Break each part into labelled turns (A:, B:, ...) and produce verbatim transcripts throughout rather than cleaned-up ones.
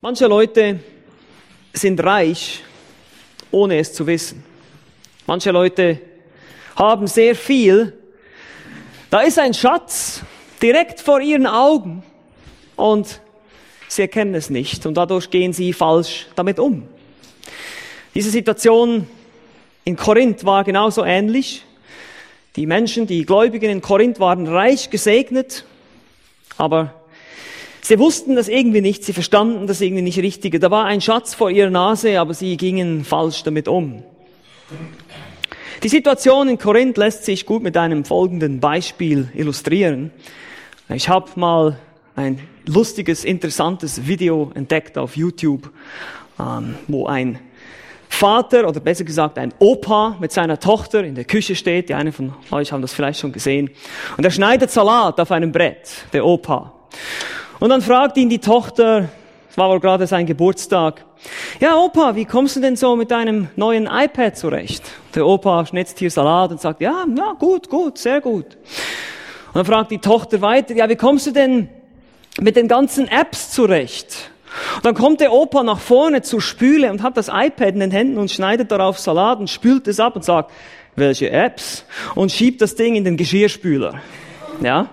A: Manche Leute sind reich, ohne es zu wissen. Manche Leute haben sehr viel. Da ist ein Schatz direkt vor ihren Augen und sie erkennen es nicht und dadurch gehen sie falsch damit um. Diese Situation in Korinth war genauso ähnlich. Die Menschen, die Gläubigen in Korinth waren reich gesegnet, aber sie wussten das irgendwie nicht, sie verstanden das irgendwie nicht richtig. Da war ein Schatz vor ihrer Nase, aber sie gingen falsch damit um. Die Situation in Korinth lässt sich gut mit einem folgenden Beispiel illustrieren. Ich habe mal ein lustiges, interessantes Video entdeckt auf YouTube, wo ein Vater, oder besser gesagt ein Opa mit seiner Tochter in der Küche steht. Die einen von euch haben das vielleicht schon gesehen. Und er schneidet Salat auf einem Brett, der Opa. Und dann fragt ihn die Tochter, es war wohl gerade sein Geburtstag, ja Opa, wie kommst du denn so mit deinem neuen iPad zurecht? Der Opa schnitzt hier Salat und sagt, ja, ja, gut, gut, sehr gut. Und dann fragt die Tochter weiter, ja, wie kommst du denn mit den ganzen Apps zurecht? Und dann kommt der Opa nach vorne zur Spüle und hat das iPad in den Händen und schneidet darauf Salat und spült es ab und sagt, welche Apps? Und schiebt das Ding in den Geschirrspüler. Ja?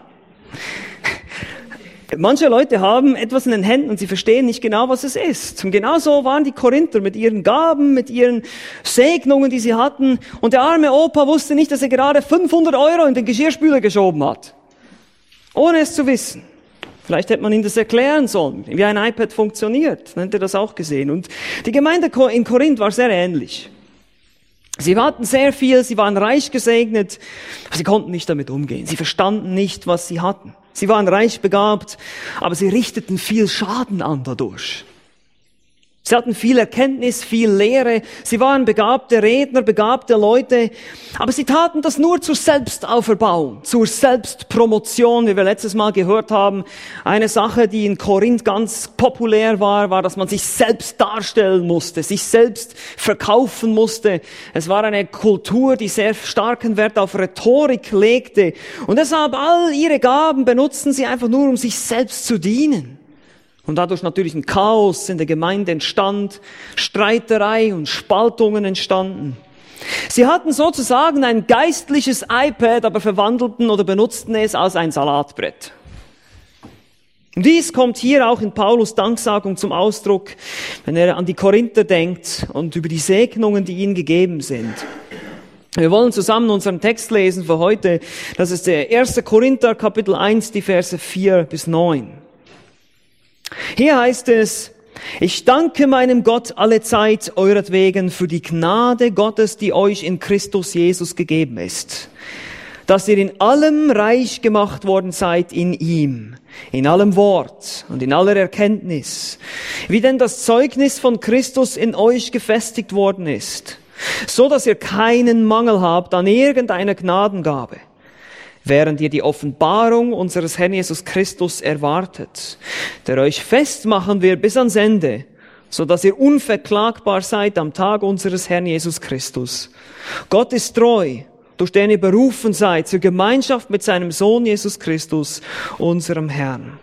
A: Manche Leute haben etwas in den Händen und sie verstehen nicht genau, was es ist. Und genauso waren die Korinther mit ihren Gaben, mit ihren Segnungen, die sie hatten. Und der arme Opa wusste nicht, dass er gerade fünfhundert Euro in den Geschirrspüler geschoben hat. Ohne es zu wissen. Vielleicht hätte man ihm das erklären sollen, wie ein iPad funktioniert. Dann hätte er das auch gesehen. Und die Gemeinde in Korinth war sehr ähnlich. Sie hatten sehr viel, sie waren reich gesegnet, aber sie konnten nicht damit umgehen. Sie verstanden nicht, was sie hatten. Sie waren reich begabt, aber sie richteten viel Schaden an dadurch. Sie hatten viel Erkenntnis, viel Lehre. Sie waren begabte Redner, begabte Leute. Aber sie taten das nur zur Selbstauferbauung, zur Selbstpromotion, wie wir letztes Mal gehört haben. Eine Sache, die in Korinth ganz populär war, war, dass man sich selbst darstellen musste, sich selbst verkaufen musste. Es war eine Kultur, die sehr starken Wert auf Rhetorik legte. Und deshalb all ihre Gaben benutzten sie einfach nur, um sich selbst zu dienen. Und dadurch natürlich ein Chaos in der Gemeinde entstand, Streiterei und Spaltungen entstanden. Sie hatten sozusagen ein geistliches iPad, aber verwandelten oder benutzten es als ein Salatbrett. Und dies kommt hier auch in Paulus Danksagung zum Ausdruck, wenn er an die Korinther denkt und über die Segnungen, die ihnen gegeben sind. Wir wollen zusammen unseren Text lesen für heute. Das ist der erste Korinther, Kapitel eins, die Verse vier bis neun. Hier heißt es, ich danke meinem Gott allezeit euretwegen für die Gnade Gottes, die euch in Christus Jesus gegeben ist, dass ihr in allem reich gemacht worden seid in ihm, in allem Wort und in aller Erkenntnis, wie denn das Zeugnis von Christus in euch gefestigt worden ist, so dass ihr keinen Mangel habt an irgendeiner Gnadengabe, während ihr die Offenbarung unseres Herrn Jesus Christus erwartet, der euch festmachen wird bis ans Ende, so dass ihr unverklagbar seid am Tag unseres Herrn Jesus Christus. Gott ist treu, durch den ihr berufen seid zur Gemeinschaft mit seinem Sohn Jesus Christus, unserem Herrn.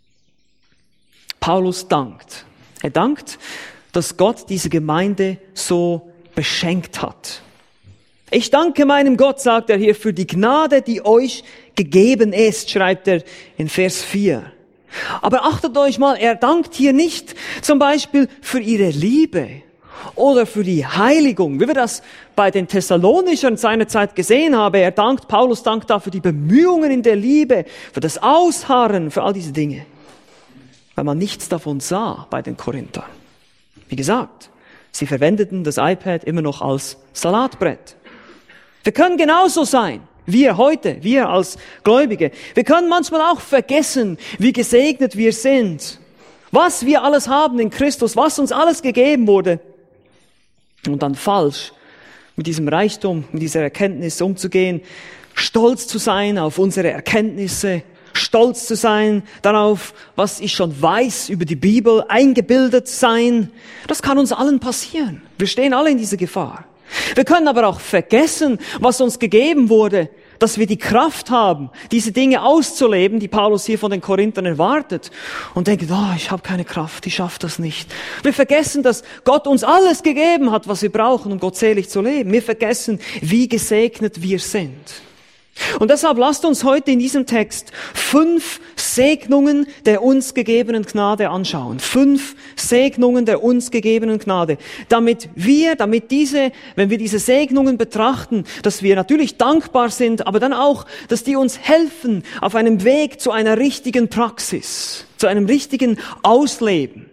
A: Paulus dankt. Er dankt, dass Gott diese Gemeinde so beschenkt hat. Ich danke meinem Gott, sagt er hier, für die Gnade, die euch gegeben ist, schreibt er in Vers vier. Aber achtet euch mal, er dankt hier nicht zum Beispiel für ihre Liebe oder für die Heiligung, wie wir das bei den Thessalonichern seinerzeit gesehen haben. Er dankt, Paulus dankt da für die Bemühungen in der Liebe, für das Ausharren, für all diese Dinge. Weil man nichts davon sah bei den Korinthern. Wie gesagt, sie verwendeten das iPad immer noch als Salatbrett. Wir können genauso sein, wir heute, wir als Gläubige. Wir können manchmal auch vergessen, wie gesegnet wir sind, was wir alles haben in Christus, was uns alles gegeben wurde. Und dann falsch mit diesem Reichtum, mit dieser Erkenntnis umzugehen, stolz zu sein auf unsere Erkenntnisse, stolz zu sein darauf, was ich schon weiß über die Bibel, eingebildet sein. Das kann uns allen passieren. Wir stehen alle in dieser Gefahr. Wir können aber auch vergessen, was uns gegeben wurde, dass wir die Kraft haben, diese Dinge auszuleben, die Paulus hier von den Korinthern erwartet. Und denken, oh, ich habe keine Kraft, ich schaffe das nicht. Wir vergessen, dass Gott uns alles gegeben hat, was wir brauchen, um gottselig zu leben. Wir vergessen, wie gesegnet wir sind. Und deshalb lasst uns heute in diesem Text fünf Segnungen der uns gegebenen Gnade anschauen. Fünf Segnungen der uns gegebenen Gnade. Damit wir, damit diese, wenn wir diese Segnungen betrachten, dass wir natürlich dankbar sind, aber dann auch, dass die uns helfen auf einem Weg zu einer richtigen Praxis, zu einem richtigen Ausleben.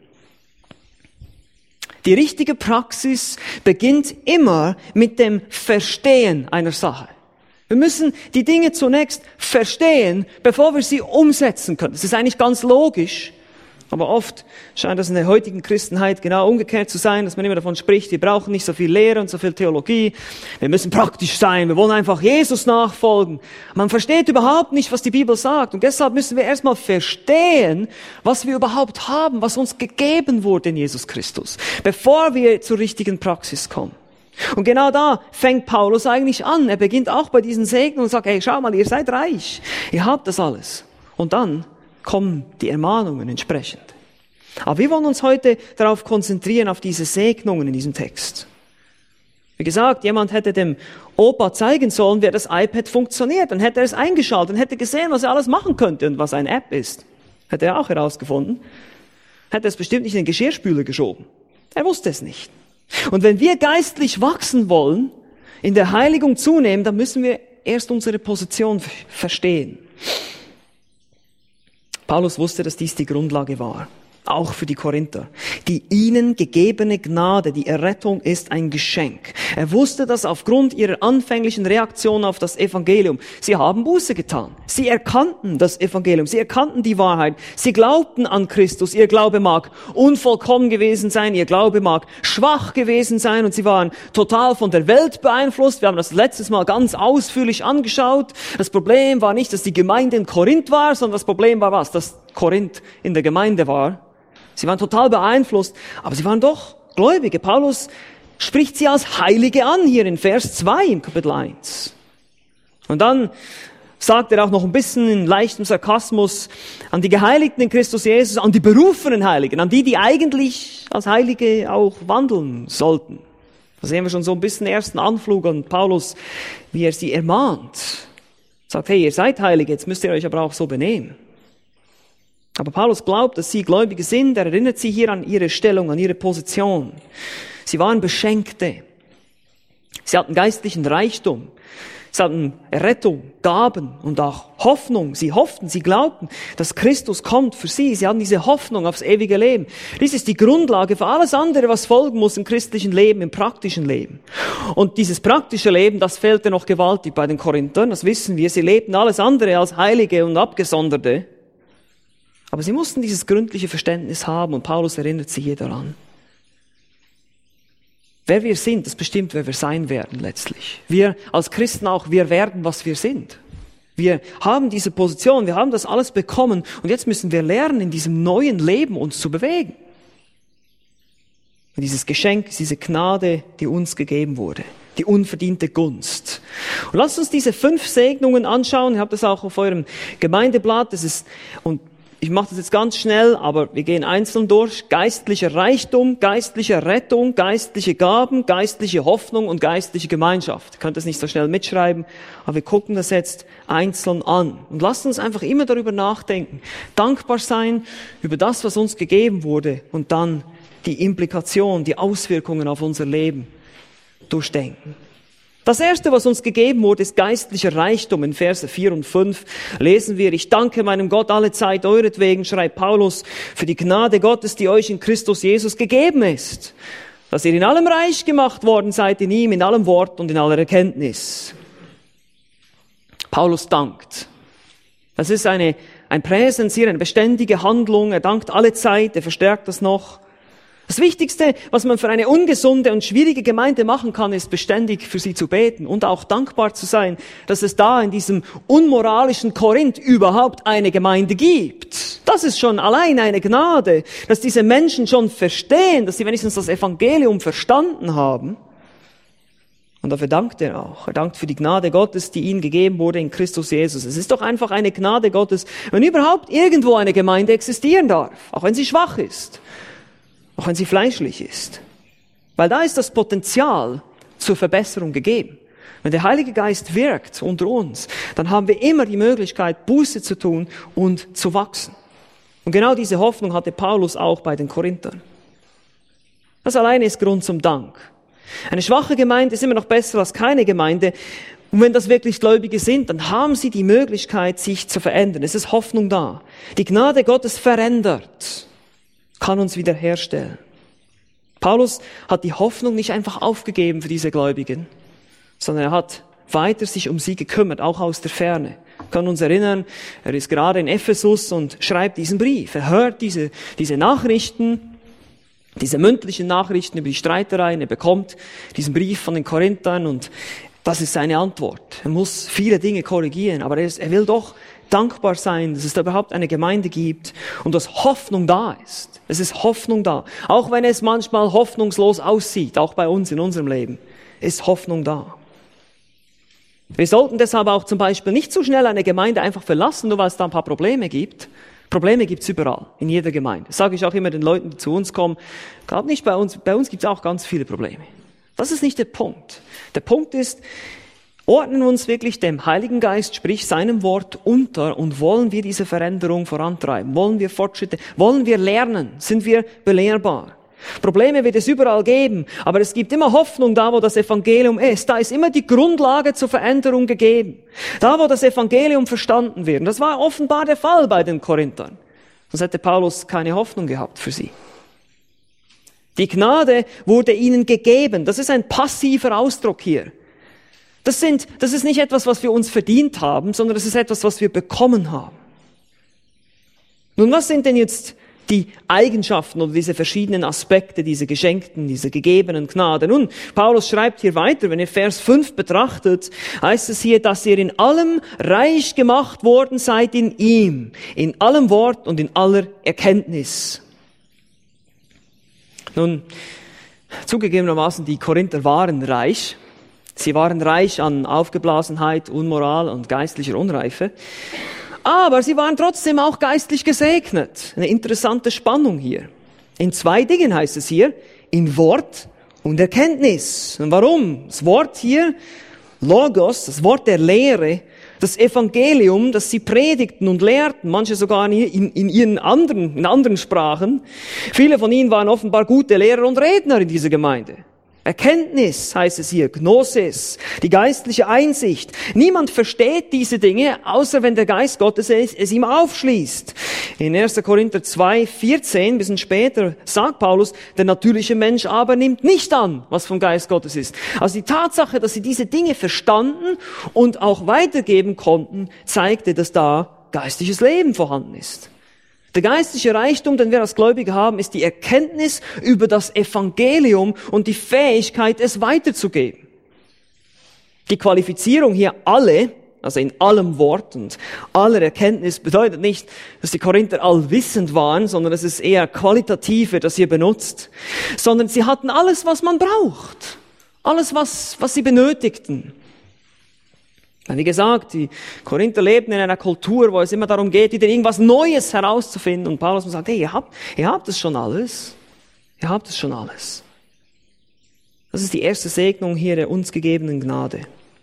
A: Die richtige Praxis beginnt immer mit dem Verstehen einer Sache. Wir müssen die Dinge zunächst verstehen, bevor wir sie umsetzen können. Das ist eigentlich ganz logisch, aber oft scheint das in der heutigen Christenheit genau umgekehrt zu sein, dass man immer davon spricht, wir brauchen nicht so viel Lehre und so viel Theologie, wir müssen praktisch sein, wir wollen einfach Jesus nachfolgen. Man versteht überhaupt nicht, was die Bibel sagt, und deshalb müssen wir erstmal verstehen, was wir überhaupt haben, was uns gegeben wurde in Jesus Christus, bevor wir zur richtigen Praxis kommen. Und genau da fängt Paulus eigentlich an. Er beginnt auch bei diesen Segnen und sagt, hey, schau mal, ihr seid reich. Ihr habt das alles. Und dann kommen die Ermahnungen entsprechend. Aber wir wollen uns heute darauf konzentrieren, auf diese Segnungen in diesem Text. Wie gesagt, jemand hätte dem Opa zeigen sollen, wie das iPad funktioniert. Dann hätte er es eingeschaltet und hätte gesehen, was er alles machen könnte und was eine App ist. Hätte er auch herausgefunden. Hätte es bestimmt nicht in den Geschirrspüler geschoben. Er wusste es nicht. Und wenn wir geistlich wachsen wollen, in der Heiligung zunehmen, dann müssen wir erst unsere Position verstehen. Paulus wusste, dass dies die Grundlage war. Auch für die Korinther. Die ihnen gegebene Gnade, die Errettung, ist ein Geschenk. Er wusste das aufgrund ihrer anfänglichen Reaktion auf das Evangelium. Sie haben Buße getan. Sie erkannten das Evangelium. Sie erkannten die Wahrheit. Sie glaubten an Christus. Ihr Glaube mag unvollkommen gewesen sein. Ihr Glaube mag schwach gewesen sein. Und sie waren total von der Welt beeinflusst. Wir haben das letztes Mal ganz ausführlich angeschaut. Das Problem war nicht, dass die Gemeinde in Korinth war, sondern das Problem war was? Dass Korinth in der Gemeinde war. Sie waren total beeinflusst, aber sie waren doch Gläubige. Paulus spricht sie als Heilige an, hier in Vers zwei im Kapitel eins. Und dann sagt er auch noch ein bisschen in leichtem Sarkasmus an die Geheiligten in Christus Jesus, an die berufenen Heiligen, an die, die eigentlich als Heilige auch wandeln sollten. Da sehen wir schon so ein bisschen den ersten Anflug an Paulus, wie er sie ermahnt. Sagt, hey, ihr seid Heilige, jetzt müsst ihr euch aber auch so benehmen. Aber Paulus glaubt, dass sie Gläubige sind. Er erinnert sie hier an ihre Stellung, an ihre Position. Sie waren Beschenkte. Sie hatten geistlichen Reichtum. Sie hatten Errettung, Gaben und auch Hoffnung. Sie hofften, sie glaubten, dass Christus kommt für sie. Sie hatten diese Hoffnung aufs ewige Leben. Dies ist die Grundlage für alles andere, was folgen muss im christlichen Leben, im praktischen Leben. Und dieses praktische Leben, das fehlte noch gewaltig bei den Korinthern. Das wissen wir. Sie lebten alles andere als Heilige und Abgesonderte. Aber sie mussten dieses gründliche Verständnis haben und Paulus erinnert sie hier daran. Wer wir sind, das bestimmt, wer wir sein werden letztlich. Wir als Christen auch, wir werden, was wir sind. Wir haben diese Position, wir haben das alles bekommen und jetzt müssen wir lernen, in diesem neuen Leben uns zu bewegen. Und dieses Geschenk, diese Gnade, die uns gegeben wurde. Die unverdiente Gunst. Und lasst uns diese fünf Segnungen anschauen. Ihr habt das auch auf eurem Gemeindeblatt. Das ist, und ich mache das jetzt ganz schnell, aber wir gehen einzeln durch. Geistlicher Reichtum, geistliche Rettung, geistliche Gaben, geistliche Hoffnung und geistliche Gemeinschaft. Ihr könnt das nicht so schnell mitschreiben, aber wir gucken das jetzt einzeln an. Und lasst uns einfach immer darüber nachdenken. Dankbar sein über das, was uns gegeben wurde und dann die Implikation, die Auswirkungen auf unser Leben durchdenken. Das erste, was uns gegeben wurde, ist geistlicher Reichtum. In Verse vier und fünf lesen wir, ich danke meinem Gott alle Zeit euretwegen, schreibt Paulus, für die Gnade Gottes, die euch in Christus Jesus gegeben ist, dass ihr in allem reich gemacht worden seid in ihm, in allem Wort und in aller Erkenntnis. Paulus dankt. Das ist eine, ein Präsens hier, eine beständige Handlung. Er dankt alle Zeit, er verstärkt das noch. Das Wichtigste, was man für eine ungesunde und schwierige Gemeinde machen kann, ist beständig für sie zu beten und auch dankbar zu sein, dass es da in diesem unmoralischen Korinth überhaupt eine Gemeinde gibt. Das ist schon allein eine Gnade, dass diese Menschen schon verstehen, dass sie wenigstens das Evangelium verstanden haben. Und dafür dankt er auch. Er dankt für die Gnade Gottes, die ihm gegeben wurde in Christus Jesus. Es ist doch einfach eine Gnade Gottes, wenn überhaupt irgendwo eine Gemeinde existieren darf, auch wenn sie schwach ist, auch wenn sie fleischlich ist. Weil da ist das Potenzial zur Verbesserung gegeben. Wenn der Heilige Geist wirkt unter uns, dann haben wir immer die Möglichkeit, Buße zu tun und zu wachsen. Und genau diese Hoffnung hatte Paulus auch bei den Korinthern. Das alleine ist Grund zum Dank. Eine schwache Gemeinde ist immer noch besser als keine Gemeinde. Und wenn das wirklich Gläubige sind, dann haben sie die Möglichkeit, sich zu verändern. Es ist Hoffnung da. Die Gnade Gottes verändert, kann uns wiederherstellen. Paulus hat die Hoffnung nicht einfach aufgegeben für diese Gläubigen, sondern er hat weiter sich um sie gekümmert, auch aus der Ferne. Wir können uns erinnern, er ist gerade in Ephesus und schreibt diesen Brief. Er hört diese, diese Nachrichten, diese mündlichen Nachrichten über die Streitereien. Er bekommt diesen Brief von den Korinthern und das ist seine Antwort. Er muss viele Dinge korrigieren, aber er, ist, er will doch dankbar sein, dass es da überhaupt eine Gemeinde gibt und dass Hoffnung da ist. Es ist Hoffnung da. Auch wenn es manchmal hoffnungslos aussieht, auch bei uns in unserem Leben, ist Hoffnung da. Wir sollten deshalb auch zum Beispiel nicht so schnell eine Gemeinde einfach verlassen, nur weil es da ein paar Probleme gibt. Probleme gibt's überall, in jeder Gemeinde. Das sage ich auch immer den Leuten, die zu uns kommen. Gerade nicht bei uns, bei uns gibt's auch ganz viele Probleme. Das ist nicht der Punkt. Der Punkt ist, ordnen wir uns wirklich dem Heiligen Geist, sprich seinem Wort unter und wollen wir diese Veränderung vorantreiben? Wollen wir Fortschritte? Wollen wir lernen? Sind wir belehrbar? Probleme wird es überall geben, aber es gibt immer Hoffnung da, wo das Evangelium ist. Da ist immer die Grundlage zur Veränderung gegeben. Da, wo das Evangelium verstanden wird. Und das war offenbar der Fall bei den Korinthern. Sonst hätte Paulus keine Hoffnung gehabt für sie. Die Gnade wurde ihnen gegeben. Das ist ein passiver Ausdruck hier. Das sind, das ist nicht etwas, was wir uns verdient haben, sondern das ist etwas, was wir bekommen haben. Nun, was sind denn jetzt die Eigenschaften oder diese verschiedenen Aspekte, diese geschenkten, diese gegebenen Gnade? Nun, Paulus schreibt hier weiter, wenn ihr Vers fünf betrachtet, heißt es hier, dass ihr in allem reich gemacht worden seid in ihm, in allem Wort und in aller Erkenntnis. Nun, zugegebenermaßen, die Korinther waren reich. Sie waren reich an Aufgeblasenheit, Unmoral und geistlicher Unreife. Aber sie waren trotzdem auch geistlich gesegnet. Eine interessante Spannung hier. In zwei Dingen heißt es hier, in Wort und Erkenntnis. Und warum? Das Wort hier, Logos, das Wort der Lehre, das Evangelium, das sie predigten und lehrten, manche sogar in, in ihren anderen, in anderen Sprachen. Viele von ihnen waren offenbar gute Lehrer und Redner in dieser Gemeinde. Erkenntnis heißt es hier, Gnosis, die geistliche Einsicht. Niemand versteht diese Dinge, außer wenn der Geist Gottes es, es ihm aufschließt. In erster Korinther zwei, vierzehn, ein bisschen später, sagt Paulus, der natürliche Mensch aber nimmt nicht an, was vom Geist Gottes ist. Also die Tatsache, dass sie diese Dinge verstanden und auch weitergeben konnten, zeigte, dass da geistliches Leben vorhanden ist. Der geistliche Reichtum, den wir als Gläubige haben, ist die Erkenntnis über das Evangelium und die Fähigkeit, es weiterzugeben. Die Qualifizierung hier alle, also in allem Wort und aller Erkenntnis, bedeutet nicht, dass die Korinther allwissend waren, sondern es ist eher qualitativ, wird das hier benutzt, sondern sie hatten alles, was man braucht. Alles, was, was sie benötigten. Wie gesagt, die Korinther lebten in einer Kultur, wo es immer darum geht, wieder irgendwas Neues herauszufinden. Und Paulus sagt, hey, ihr habt, ihr habt es schon alles. Ihr habt es schon alles. Das ist die erste Segnung hier der uns gegebenen Gnade.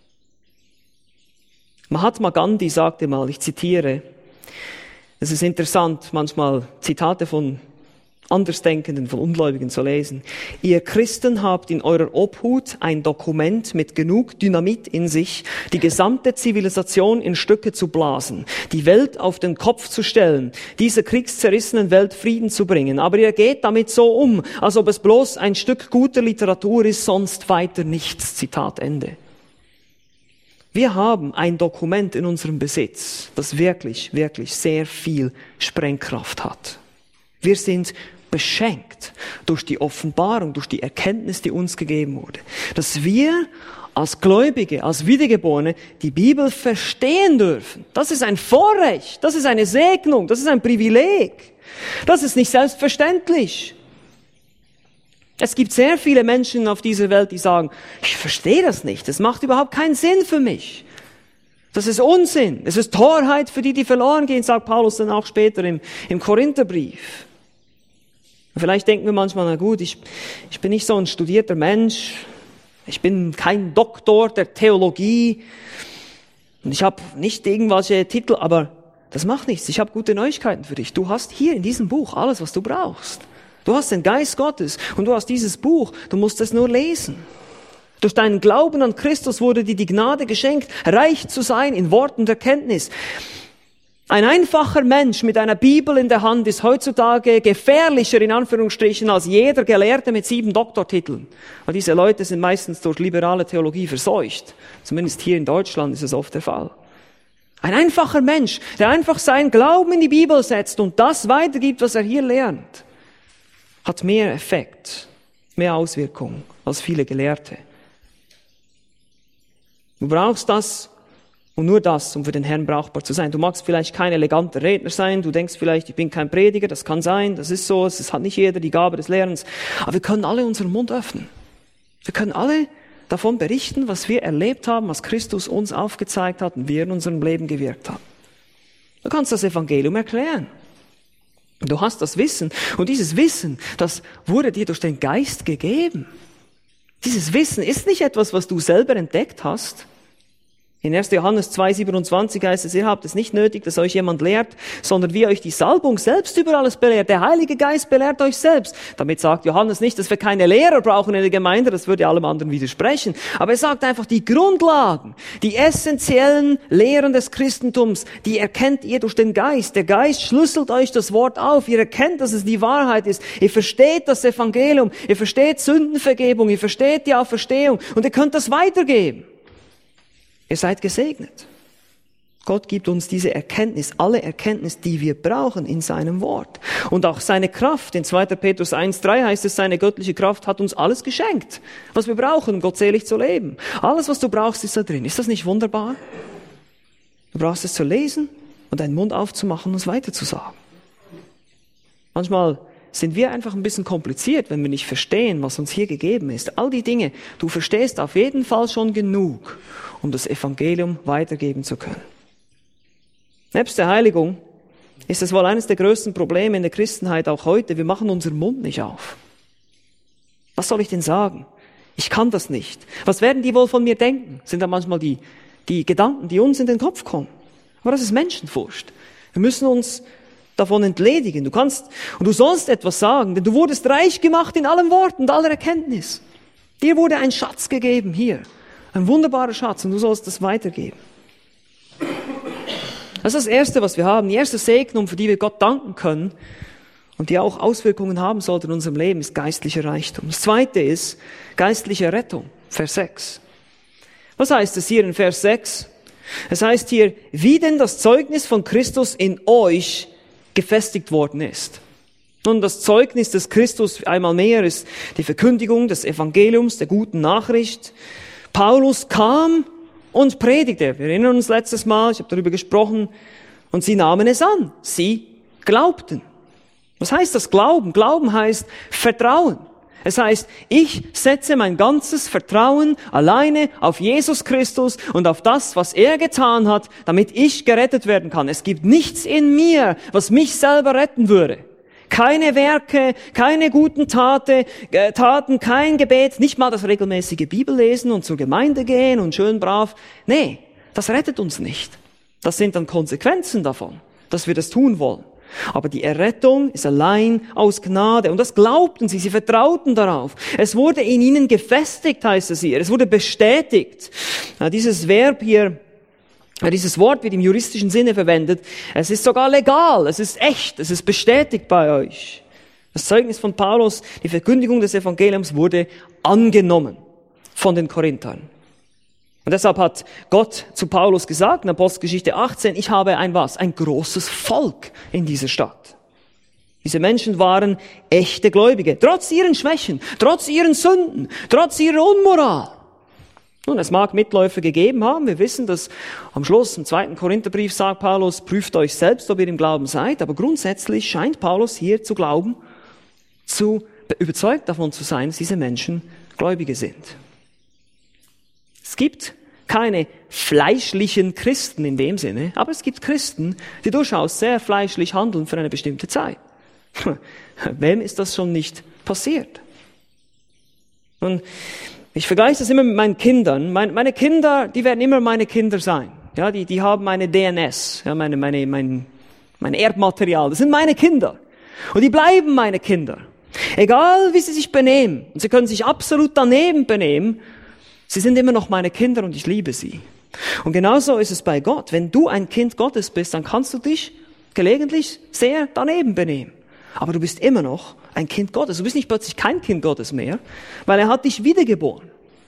A: Mahatma Gandhi sagte mal, ich zitiere, es ist interessant, manchmal Zitate von Andersdenkenden, von Ungläubigen zu lesen. Ihr Christen habt in eurer Obhut ein Dokument mit genug Dynamit in sich, die gesamte Zivilisation in Stücke zu blasen, die Welt auf den Kopf zu stellen, dieser kriegszerrissenen Welt Frieden zu bringen. Aber ihr geht damit so um, als ob es bloß ein Stück guter Literatur ist, sonst weiter nichts. Zitat Ende. Wir haben ein Dokument in unserem Besitz, das wirklich, wirklich sehr viel Sprengkraft hat. Wir sind beschenkt durch die Offenbarung, durch die Erkenntnis, die uns gegeben wurde. Dass wir als Gläubige, als Wiedergeborene die Bibel verstehen dürfen. Das ist ein Vorrecht, das ist eine Segnung, das ist ein Privileg. Das ist nicht selbstverständlich. Es gibt sehr viele Menschen auf dieser Welt, die sagen, ich verstehe das nicht, das macht überhaupt keinen Sinn für mich. Das ist Unsinn, es ist Torheit für die, die verloren gehen, sagt Paulus dann auch später im, im Korintherbrief. Und vielleicht denken wir manchmal, na gut, ich, ich bin nicht so ein studierter Mensch, ich bin kein Doktor der Theologie und ich habe nicht irgendwelche Titel, aber das macht nichts, ich habe gute Neuigkeiten für dich. Du hast hier in diesem Buch alles, was du brauchst. Du hast den Geist Gottes und du hast dieses Buch, du musst es nur lesen. Durch deinen Glauben an Christus wurde dir die Gnade geschenkt, reich zu sein in Worten der Kenntnis. Ein einfacher Mensch mit einer Bibel in der Hand ist heutzutage gefährlicher in Anführungsstrichen als jeder Gelehrte mit sieben Doktortiteln. Weil diese Leute sind meistens durch liberale Theologie verseucht. Zumindest hier in Deutschland ist es oft der Fall. Ein einfacher Mensch, der einfach seinen Glauben in die Bibel setzt und das weitergibt, was er hier lernt, hat mehr Effekt, mehr Auswirkung als viele Gelehrte. Du brauchst das und nur das, um für den Herrn brauchbar zu sein. Du magst vielleicht kein eleganter Redner sein, du denkst vielleicht, ich bin kein Prediger, das kann sein, das ist so, es hat nicht jeder die Gabe des Lehrens. Aber wir können alle unseren Mund öffnen. Wir können alle davon berichten, was wir erlebt haben, was Christus uns aufgezeigt hat und wie er in unserem Leben gewirkt hat. Du kannst das Evangelium erklären. Du hast das Wissen und dieses Wissen, das wurde dir durch den Geist gegeben. Dieses Wissen ist nicht etwas, was du selber entdeckt hast. In erster Johannes zwei siebenundzwanzig heißt es, ihr habt es nicht nötig, dass euch jemand lehrt, sondern wie euch die Salbung selbst über alles belehrt. Der Heilige Geist belehrt euch selbst. Damit sagt Johannes nicht, dass wir keine Lehrer brauchen in der Gemeinde, das würde allem anderen widersprechen. Aber er sagt einfach, die Grundlagen, die essentiellen Lehren des Christentums, die erkennt ihr durch den Geist. Der Geist schlüsselt euch das Wort auf. Ihr erkennt, dass es die Wahrheit ist. Ihr versteht das Evangelium. Ihr versteht Sündenvergebung. Ihr versteht die Auferstehung. Und ihr könnt das weitergeben. Ihr seid gesegnet. Gott gibt uns diese Erkenntnis, alle Erkenntnis, die wir brauchen in seinem Wort. Und auch seine Kraft, in zweiter Petrus eins drei heißt es, seine göttliche Kraft hat uns alles geschenkt, was wir brauchen, um gottselig zu leben. Alles, was du brauchst, ist da drin. Ist das nicht wunderbar? Du brauchst es zu lesen und deinen Mund aufzumachen und es weiterzusagen. Manchmal sind wir einfach ein bisschen kompliziert, wenn wir nicht verstehen, was uns hier gegeben ist. All die Dinge, du verstehst auf jeden Fall schon genug, um das Evangelium weitergeben zu können. Nebst der Heiligung ist es wohl eines der größten Probleme in der Christenheit auch heute. Wir machen unseren Mund nicht auf. Was soll ich denn sagen? Ich kann das nicht. Was werden die wohl von mir denken? Sind da manchmal die, die Gedanken, die uns in den Kopf kommen. Aber das ist Menschenfurcht. Wir müssen uns davon entledigen. Du kannst und du sollst etwas sagen, denn du wurdest reich gemacht in allem Wort und aller Erkenntnis. Dir wurde ein Schatz gegeben hier. Ein wunderbarer Schatz und du sollst das weitergeben. Das ist das Erste, was wir haben. Die erste Segnung, für die wir Gott danken können und die auch Auswirkungen haben sollte in unserem Leben, ist geistlicher Reichtum. Das Zweite ist geistliche Rettung. Vers sechs. Was heißt es hier in Vers sechs? Es heißt hier, wie denn das Zeugnis von Christus in euch gefestigt worden ist. Nun, das Zeugnis des Christus einmal mehr ist die Verkündigung des Evangeliums, der guten Nachricht. Paulus kam und predigte. Wir erinnern uns letztes Mal, ich habe darüber gesprochen, und sie nahmen es an. Sie glaubten. Was heißt das Glauben? Glauben heißt Vertrauen. Es heißt, ich setze mein ganzes Vertrauen alleine auf Jesus Christus und auf das, was er getan hat, damit ich gerettet werden kann. Es gibt nichts in mir, was mich selber retten würde. Keine Werke, keine guten Tate, äh, Taten, kein Gebet, nicht mal das regelmäßige Bibellesen und zur Gemeinde gehen und schön brav. Nee, das rettet uns nicht. Das sind dann Konsequenzen davon, dass wir das tun wollen. Aber die Errettung ist allein aus Gnade. Und das glaubten sie, sie vertrauten darauf. Es wurde in ihnen gefestigt, heißt es hier. Es wurde bestätigt. Ja, dieses Verb hier, ja, dieses Wort wird im juristischen Sinne verwendet. Es ist sogar legal, es ist echt, es ist bestätigt bei euch. Das Zeugnis von Paulus, die Verkündigung des Evangeliums wurde angenommen von den Korinthern. Und deshalb hat Gott zu Paulus gesagt, in Apostelgeschichte achtzehn, ich habe ein was? Ein großes Volk in dieser Stadt. Diese Menschen waren echte Gläubige, trotz ihren Schwächen, trotz ihren Sünden, trotz ihrer Unmoral. Nun, es mag Mitläufer gegeben haben. Wir wissen, dass am Schluss im zweiten Korintherbrief sagt Paulus, prüft euch selbst, ob ihr im Glauben seid. Aber grundsätzlich scheint Paulus hier zu glauben, zu überzeugt davon zu sein, dass diese Menschen Gläubige sind. Es gibt keine fleischlichen Christen in dem Sinne, aber es gibt Christen, die durchaus sehr fleischlich handeln für eine bestimmte Zeit. Wem ist das schon nicht passiert? Und ich vergleiche das immer mit meinen Kindern. Meine, meine Kinder, die werden immer meine Kinder sein. Ja, die, die haben meine D N S, ja, meine, meine, mein, mein Erbmaterial. Das sind meine Kinder. Und die bleiben meine Kinder. Egal, wie sie sich benehmen. Und sie können sich absolut daneben benehmen. Sie sind immer noch meine Kinder und ich liebe sie. Und genauso ist es bei Gott. Wenn du ein Kind Gottes bist, dann kannst du dich gelegentlich sehr daneben benehmen. Aber du bist immer noch ein Kind Gottes. Du bist nicht plötzlich kein Kind Gottes mehr, weil er hat dich wiedergeboren.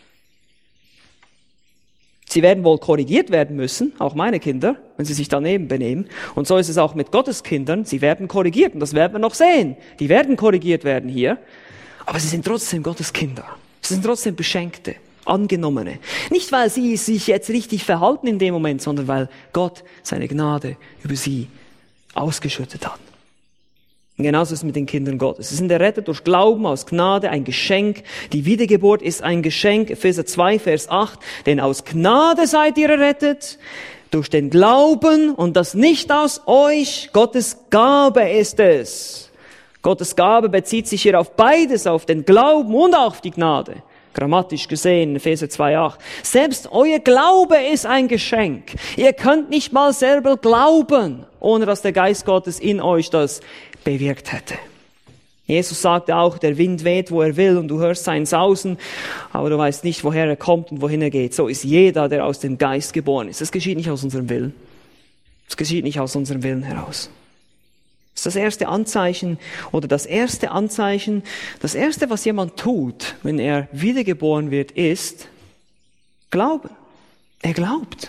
A: Sie werden wohl korrigiert werden müssen, auch meine Kinder, wenn sie sich daneben benehmen. Und so ist es auch mit Gottes Kindern. Sie werden korrigiert und das werden wir noch sehen. Die werden korrigiert werden hier. Aber sie sind trotzdem Gottes Kinder. Sie sind trotzdem Beschenkte, Angenommene. Nicht, weil sie sich jetzt richtig verhalten in dem Moment, sondern weil Gott seine Gnade über sie ausgeschüttet hat. Und genauso ist es mit den Kindern Gottes. Sie sind errettet durch Glauben aus Gnade, ein Geschenk. Die Wiedergeburt ist ein Geschenk. Epheser zwei, Vers acht. Denn aus Gnade seid ihr errettet, durch den Glauben und das nicht aus euch. Gottes Gabe ist es. Gottes Gabe bezieht sich hier auf beides, auf den Glauben und auf die Gnade. Grammatisch gesehen, Epheser zwei, acht. Selbst euer Glaube ist ein Geschenk. Ihr könnt nicht mal selber glauben, ohne dass der Geist Gottes in euch das bewirkt hätte. Jesus sagte auch, der Wind weht, wo er will und du hörst sein Sausen, aber du weißt nicht, woher er kommt und wohin er geht. So ist jeder, der aus dem Geist geboren ist. Das geschieht nicht aus unserem Willen. Das geschieht nicht aus unserem Willen heraus. Das ist das erste Anzeichen oder das erste Anzeichen, das erste, was jemand tut, wenn er wiedergeboren wird, ist Glauben. Er glaubt.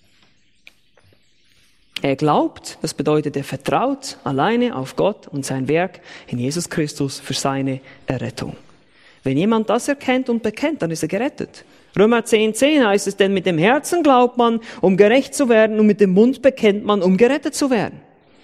A: Er glaubt, das bedeutet, er vertraut alleine auf Gott und sein Werk in Jesus Christus für seine Errettung. Wenn jemand das erkennt und bekennt, dann ist er gerettet. Römer zehn, zehn heißt es, denn mit dem Herzen glaubt man, um gerecht zu werden, und mit dem Mund bekennt man, um gerettet zu werden.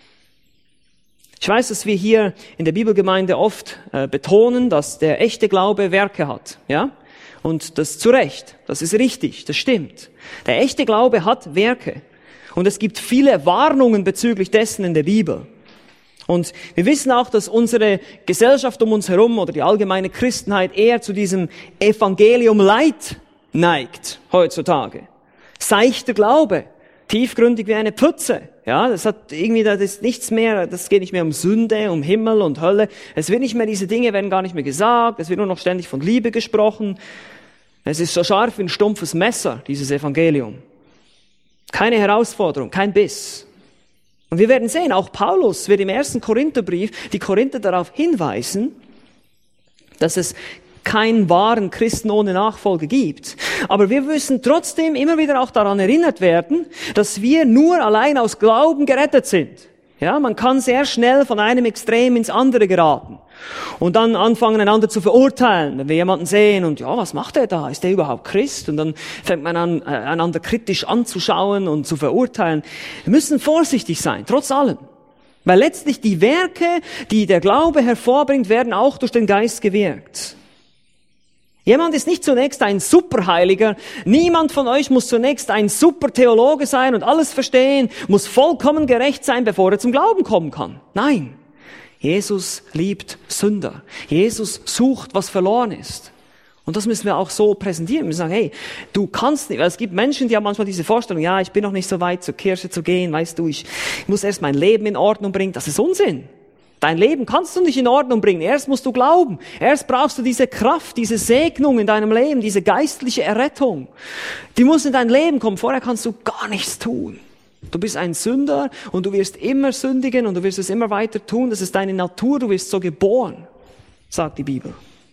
A: Ich weiß, dass wir hier in der Bibelgemeinde oft äh, betonen, dass der echte Glaube Werke hat, ja? Und das zu Recht, das ist richtig, das stimmt. Der echte Glaube hat Werke. Und es gibt viele Warnungen bezüglich dessen in der Bibel. Und wir wissen auch, dass unsere Gesellschaft um uns herum oder die allgemeine Christenheit eher zu diesem Evangelium Light neigt heutzutage. Seichter Glaube, tiefgründig wie eine Pfütze. Ja, das hat irgendwie, das ist nichts mehr, das geht nicht mehr um Sünde, um Himmel und Hölle. Es wird nicht mehr, diese Dinge werden gar nicht mehr gesagt. Es wird nur noch ständig von Liebe gesprochen. Es ist so scharf wie ein stumpfes Messer, dieses Evangelium. Keine Herausforderung, kein Biss. Und wir werden sehen, auch Paulus wird im ersten Korintherbrief die Korinther darauf hinweisen, dass es keinen wahren Christen ohne Nachfolge gibt. Aber wir müssen trotzdem immer wieder auch daran erinnert werden, dass wir nur allein aus Glauben gerettet sind. Ja, man kann sehr schnell von einem Extrem ins andere geraten. Und dann anfangen, einander zu verurteilen. Wenn wir jemanden sehen und, ja, was macht er da? Ist der überhaupt Christ? Und dann fängt man an, einander kritisch anzuschauen und zu verurteilen. Wir müssen vorsichtig sein, trotz allem. Weil letztlich die Werke, die der Glaube hervorbringt, werden auch durch den Geist gewirkt. Jemand ist nicht zunächst ein Superheiliger. Niemand von euch muss zunächst ein Supertheologe sein und alles verstehen, muss vollkommen gerecht sein, bevor er zum Glauben kommen kann. Nein. Jesus liebt Sünder. Jesus sucht, was verloren ist. Und das müssen wir auch so präsentieren. Wir müssen sagen, hey, du kannst nicht, weil es gibt Menschen, die haben manchmal diese Vorstellung, ja, ich bin noch nicht so weit, zur Kirche zu gehen, weißt du, ich, ich muss erst mein Leben in Ordnung bringen. Das ist Unsinn. Dein Leben kannst du nicht in Ordnung bringen. Erst musst du glauben. Erst brauchst du diese Kraft, diese Segnung in deinem Leben, diese geistliche Errettung. Die muss in dein Leben kommen. Vorher kannst du gar nichts tun. Du bist ein Sünder und du wirst immer sündigen und du wirst es immer weiter tun. Das ist deine Natur, du wirst so geboren, sagt die Bibel.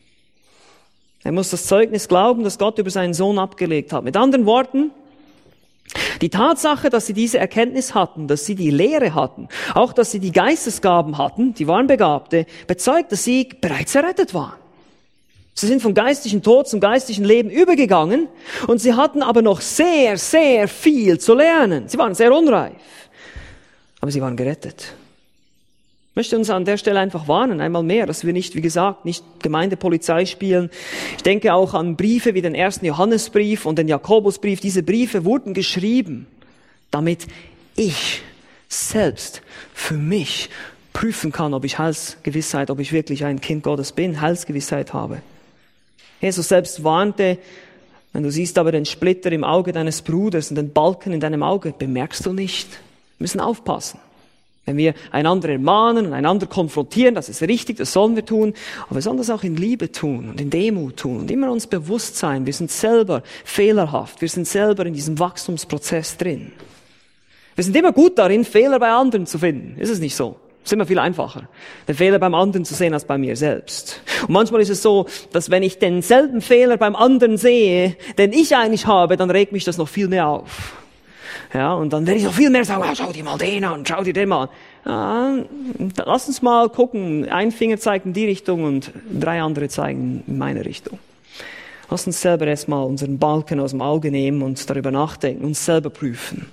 A: Er muss das Zeugnis glauben, das Gott über seinen Sohn abgelegt hat. Mit anderen Worten, die Tatsache, dass sie diese Erkenntnis hatten, dass sie die Lehre hatten, auch dass sie die Geistesgaben hatten, die waren Begabte, bezeugt, dass sie bereits errettet waren. Sie sind vom geistlichen Tod zum geistlichen Leben übergegangen und sie hatten aber noch sehr, sehr viel zu lernen. Sie waren sehr unreif, aber sie waren gerettet. Ich möchte uns an der Stelle einfach warnen, einmal mehr, dass wir nicht, wie gesagt, nicht Gemeindepolizei spielen. Ich denke auch an Briefe wie den ersten Johannesbrief und den Jakobusbrief. Diese Briefe wurden geschrieben, damit ich selbst für mich prüfen kann, ob ich Heilsgewissheit, ob ich wirklich ein Kind Gottes bin, Heilsgewissheit habe. Jesus selbst warnte, wenn du siehst aber den Splitter im Auge deines Bruders und den Balken in deinem Auge, bemerkst du nicht. Wir müssen aufpassen. Wenn wir einander ermahnen und einander konfrontieren, das ist richtig, das sollen wir tun, aber wir sollen das auch in Liebe tun und in Demut tun und immer uns bewusst sein, wir sind selber fehlerhaft, wir sind selber in diesem Wachstumsprozess drin. Wir sind immer gut darin, Fehler bei anderen zu finden, ist es nicht so? Es ist immer viel einfacher, den Fehler beim anderen zu sehen als bei mir selbst. Und manchmal ist es so, dass wenn ich denselben Fehler beim anderen sehe, den ich eigentlich habe, dann regt mich das noch viel mehr auf. Ja, und dann werde ich noch viel mehr sagen, oh, schau dir mal den an, schau dir den mal an. Ja, lass uns mal gucken, ein Finger zeigt in die Richtung und drei andere zeigen in meine Richtung. Lass uns selber erstmal unseren Balken aus dem Auge nehmen und darüber nachdenken, uns selber prüfen.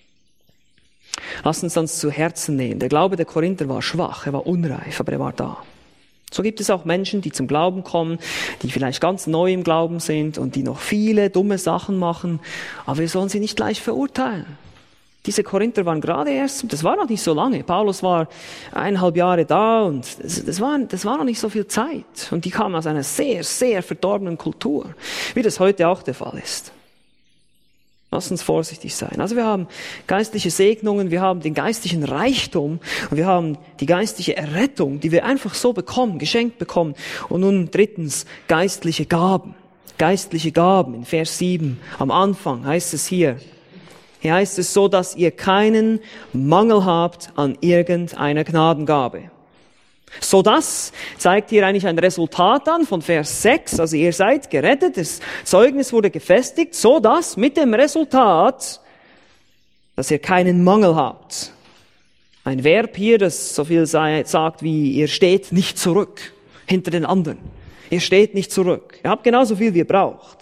A: Lass uns das zu Herzen nehmen. Der Glaube der Korinther war schwach, er war unreif, aber er war da. So gibt es auch Menschen, die zum Glauben kommen, die vielleicht ganz neu im Glauben sind und die noch viele dumme Sachen machen, aber wir sollen sie nicht gleich verurteilen. Diese Korinther waren gerade erst, das war noch nicht so lange, Paulus war eineinhalb Jahre da und das, das, war, das war noch nicht so viel Zeit. Und die kamen aus einer sehr, sehr verdorbenen Kultur, wie das heute auch der Fall ist. Lass uns vorsichtig sein. Also wir haben geistliche Segnungen, wir haben den geistlichen Reichtum und wir haben die geistliche Errettung, die wir einfach so bekommen, geschenkt bekommen. Und nun drittens, geistliche Gaben. Geistliche Gaben. In Vers sieben am Anfang heißt es hier, hier heißt es so, dass ihr keinen Mangel habt an irgendeiner Gnadengabe. So das zeigt hier eigentlich ein Resultat an von Vers sechs. Also ihr seid gerettet, das Zeugnis wurde gefestigt, so dass mit dem Resultat, dass ihr keinen Mangel habt. Ein Verb hier, das so viel sagt wie ihr steht nicht zurück hinter den anderen. Ihr steht nicht zurück. Ihr habt genauso viel wie ihr braucht.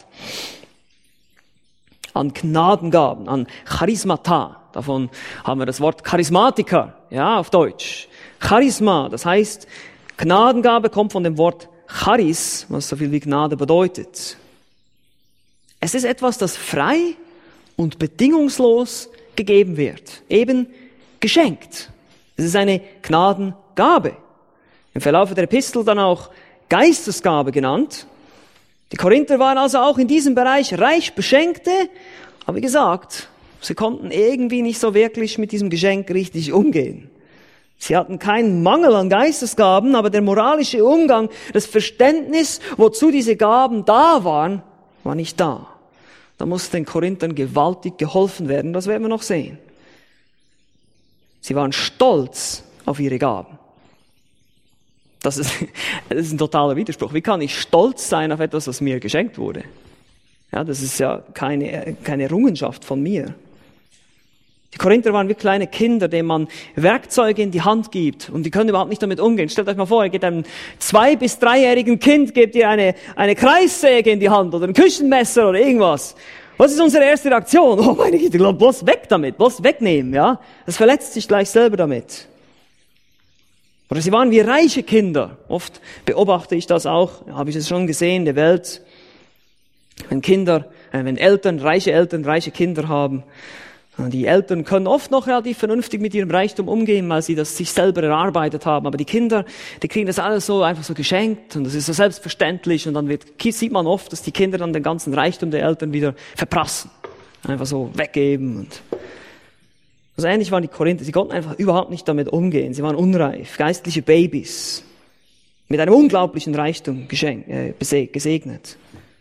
A: An Gnadengaben, an Charismata. Davon haben wir das Wort Charismatiker, ja, auf Deutsch. Charisma, das heißt, Gnadengabe kommt von dem Wort Charis, was so viel wie Gnade bedeutet. Es ist etwas, das frei und bedingungslos gegeben wird, eben geschenkt. Es ist eine Gnadengabe. Im Verlauf der Epistel dann auch Geistesgabe genannt. Die Korinther waren also auch in diesem Bereich reich Beschenkte, aber wie gesagt, sie konnten irgendwie nicht so wirklich mit diesem Geschenk richtig umgehen. Sie hatten keinen Mangel an Geistesgaben, aber der moralische Umgang, das Verständnis, wozu diese Gaben da waren, war nicht da. Da musste den Korinthern gewaltig geholfen werden, das werden wir noch sehen. Sie waren stolz auf ihre Gaben. Das ist, das ist ein totaler Widerspruch. Wie kann ich stolz sein auf etwas, was mir geschenkt wurde? Ja, das ist ja keine, keine Errungenschaft von mir. Die Korinther waren wie kleine Kinder, denen man Werkzeuge in die Hand gibt und die können überhaupt nicht damit umgehen. Stellt euch mal vor, ihr gebt einem zwei- bis dreijährigen Kind, gebt ihr eine, eine Kreissäge in die Hand oder ein Küchenmesser oder irgendwas. Was ist unsere erste Reaktion? Oh meine Güte, bloß weg damit, bloß wegnehmen, ja? Das verletzt sich gleich selber damit. Oder sie waren wie reiche Kinder. Oft beobachte ich das auch, habe ich es schon gesehen in der Welt. Wenn Kinder, äh, wenn Eltern, reiche Eltern, reiche Kinder haben, die Eltern können oft noch relativ vernünftig mit ihrem Reichtum umgehen, weil sie das sich selber erarbeitet haben. Aber die Kinder, die kriegen das alles so einfach so geschenkt und das ist so selbstverständlich. Und dann wird, sieht man oft, dass die Kinder dann den ganzen Reichtum der Eltern wieder verprassen. Einfach so weggeben. Und also ähnlich waren die Korinther. Sie konnten einfach überhaupt nicht damit umgehen. Sie waren unreif, geistliche Babys. Mit einem unglaublichen Reichtum geschenkt, äh, gesegnet.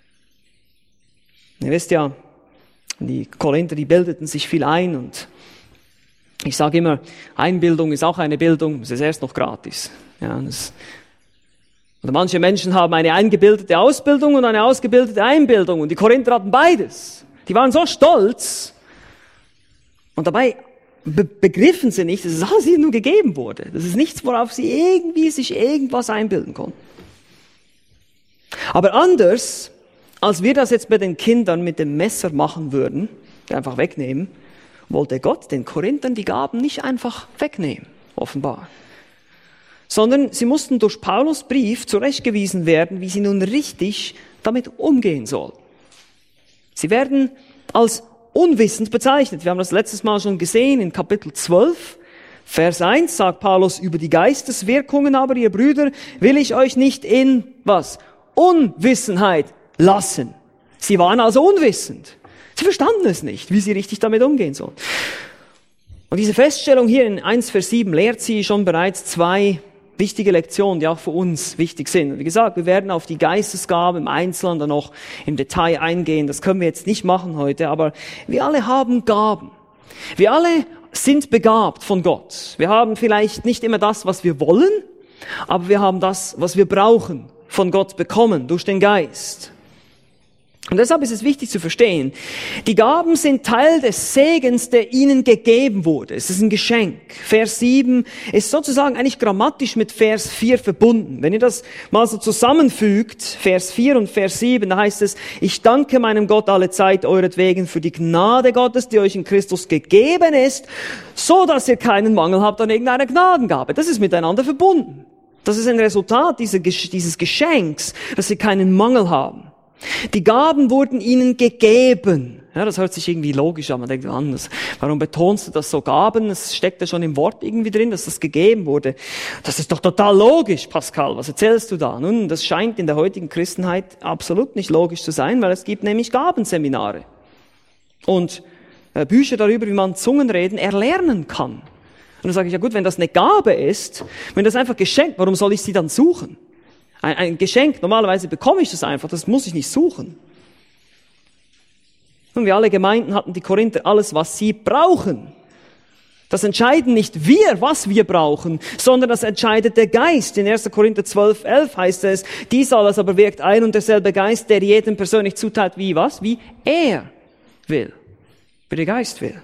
A: Ihr wisst ja, die Korinther, die bildeten sich viel ein und ich sage immer, Einbildung ist auch eine Bildung, es ist erst noch gratis. Ja, das, oder manche Menschen haben eine eingebildete Ausbildung und eine ausgebildete Einbildung und die Korinther hatten beides. Die waren so stolz und dabei be- begriffen sie nicht, dass es alles ihnen nur gegeben wurde. Das ist nichts, worauf sie irgendwie sich irgendwas einbilden konnten. Aber anders als wir das jetzt bei den Kindern mit dem Messer machen würden, einfach wegnehmen, wollte Gott den Korinthern die Gaben nicht einfach wegnehmen, offenbar. sondern sie mussten durch Paulus Brief zurechtgewiesen werden, wie sie nun richtig damit umgehen sollen. Sie werden als unwissend bezeichnet. Wir haben das letztes Mal schon gesehen in Kapitel zwölf. Vers eins sagt Paulus über die Geisteswirkungen, aber ihr Brüder, will ich euch nicht in, was? Unwissenheit lassen. Sie waren also unwissend. Sie verstanden es nicht, wie sie richtig damit umgehen sollen. Und diese Feststellung hier in eins Vers sieben lehrt sie schon bereits zwei wichtige Lektionen, die auch für uns wichtig sind. Wie gesagt, wir werden auf die Geistesgabe im Einzelnen dann noch im Detail eingehen. Das können wir jetzt nicht machen heute, aber wir alle haben Gaben. Wir alle sind begabt von Gott. Wir haben vielleicht nicht immer das, was wir wollen, aber wir haben das, was wir brauchen, von Gott bekommen, durch den Geist. Und deshalb ist es wichtig zu verstehen, die Gaben sind Teil des Segens, der ihnen gegeben wurde. Es ist ein Geschenk. Vers sieben ist sozusagen eigentlich grammatisch mit Vers vier verbunden. Wenn ihr das mal so zusammenfügt, Vers vier und Vers sieben, da heißt es, ich danke meinem Gott alle Zeit euretwegen für die Gnade Gottes, die euch in Christus gegeben ist, so dass ihr keinen Mangel habt an irgendeiner Gnadengabe. Das ist miteinander verbunden. Das ist ein Resultat dieses Geschenks, dass sie keinen Mangel haben. Die Gaben wurden ihnen gegeben. Ja, das hört sich irgendwie logisch an. Man denkt, anders. Warum betonst du das so? Gaben, es steckt ja schon im Wort irgendwie drin, dass das gegeben wurde. Das ist doch total logisch, Pascal. Was erzählst du da? Nun, das scheint in der heutigen Christenheit absolut nicht logisch zu sein, weil es gibt nämlich Gabenseminare. Und äh, Bücher darüber, wie man Zungenreden erlernen kann. Und dann sage ich, ja gut, wenn das eine Gabe ist, wenn das einfach geschenkt, warum soll ich sie dann suchen? Ein, ein Geschenk, normalerweise bekomme ich das einfach, das muss ich nicht suchen. Und wir alle Gemeinden hatten die Korinther alles, was sie brauchen. Das entscheiden nicht wir, was wir brauchen, sondern das entscheidet der Geist. In erster Korinther zwölf, elf heißt es, dies alles aber wirkt ein und derselbe Geist, der jedem persönlich zuteilt, wie was? Wie er will. Wie der Geist will.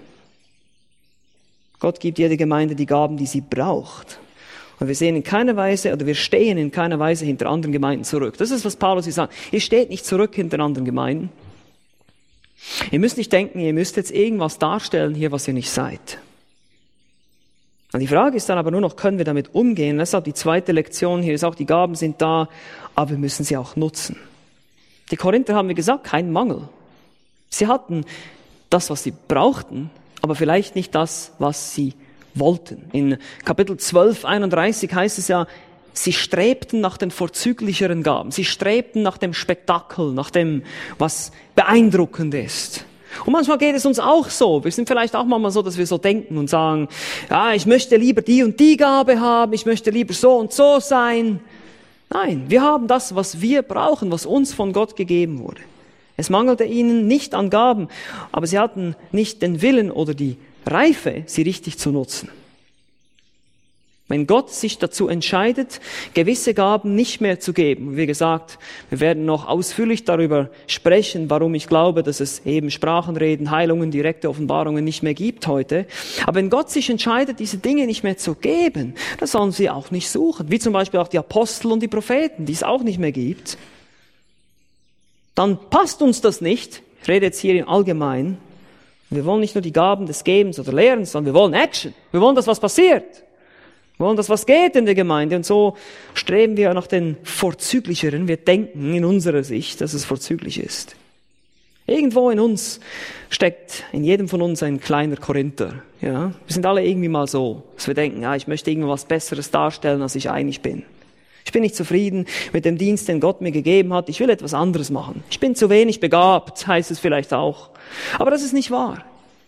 A: Gott gibt jeder Gemeinde die Gaben, die sie braucht. Und wir sehen in keiner Weise, oder wir stehen in keiner Weise hinter anderen Gemeinden zurück. Das ist, was Paulus hier sagt. Ihr steht nicht zurück hinter anderen Gemeinden. Ihr müsst nicht denken, ihr müsst jetzt irgendwas darstellen hier, was ihr nicht seid. Und die Frage ist dann aber nur noch, können wir damit umgehen? Deshalb die zweite Lektion hier ist auch, die Gaben sind da, aber wir müssen sie auch nutzen. Die Korinther haben, wie gesagt, keinen Mangel. Sie hatten das, was sie brauchten, aber vielleicht nicht das, was sie wollten. In Kapitel zwölf, einunddreißig heißt es ja, sie strebten nach den vorzüglicheren Gaben. Sie strebten nach dem Spektakel, nach dem, was beeindruckend ist. Und manchmal geht es uns auch so. Wir sind vielleicht auch manchmal so, dass wir so denken und sagen, ja, ich möchte lieber die und die Gabe haben, ich möchte lieber so und so sein. Nein, wir haben das, was wir brauchen, was uns von Gott gegeben wurde. Es mangelte ihnen nicht an Gaben, aber sie hatten nicht den Willen oder die Reife, sie richtig zu nutzen. Wenn Gott sich dazu entscheidet, gewisse Gaben nicht mehr zu geben, wie gesagt, wir werden noch ausführlich darüber sprechen, warum ich glaube, dass es eben Sprachenreden, Heilungen, direkte Offenbarungen nicht mehr gibt heute. Aber wenn Gott sich entscheidet, diese Dinge nicht mehr zu geben, dann sollen sie auch nicht suchen. Wie zum Beispiel auch die Apostel und die Propheten, die es auch nicht mehr gibt. Dann passt uns das nicht. Ich rede jetzt hier im Allgemeinen. Wir wollen nicht nur die Gaben des Gebens oder Lehrens, sondern wir wollen Action. Wir wollen, dass was passiert. Wir wollen, dass was geht in der Gemeinde. Und so streben wir nach den Vorzüglicheren. Wir denken in unserer Sicht, dass es vorzüglich ist. Irgendwo in uns steckt, in jedem von uns ein kleiner Korinther. Ja, wir sind alle irgendwie mal so, dass wir denken, ja, ich möchte irgendwas Besseres darstellen, als ich eigentlich bin. Ich bin nicht zufrieden mit dem Dienst, den Gott mir gegeben hat. Ich will etwas anderes machen. Ich bin zu wenig begabt, heißt es vielleicht auch. Aber das ist nicht wahr.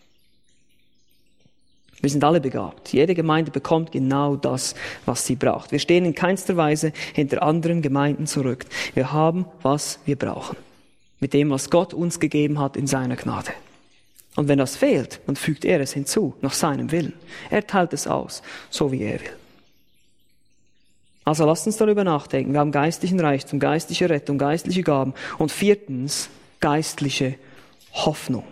A: Wir sind alle begabt. Jede Gemeinde bekommt genau das, was sie braucht. Wir stehen in keinster Weise hinter anderen Gemeinden zurück. Wir haben, was wir brauchen. Mit dem, was Gott uns gegeben hat in seiner Gnade. Und wenn das fehlt, dann fügt er es hinzu, nach seinem Willen. Er teilt es aus, so wie er will. Also lasst uns darüber nachdenken. Wir haben geistlichen Reichtum, geistliche Rettung, geistliche Gaben und viertens, geistliche Hoffnung.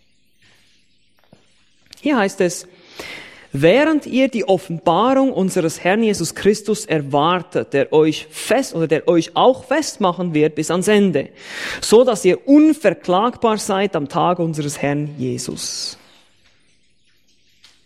A: Hier heißt es, während ihr die Offenbarung unseres Herrn Jesus Christus erwartet, der euch fest oder der euch auch festmachen wird bis ans Ende, so dass ihr unverklagbar seid am Tag unseres Herrn Jesus.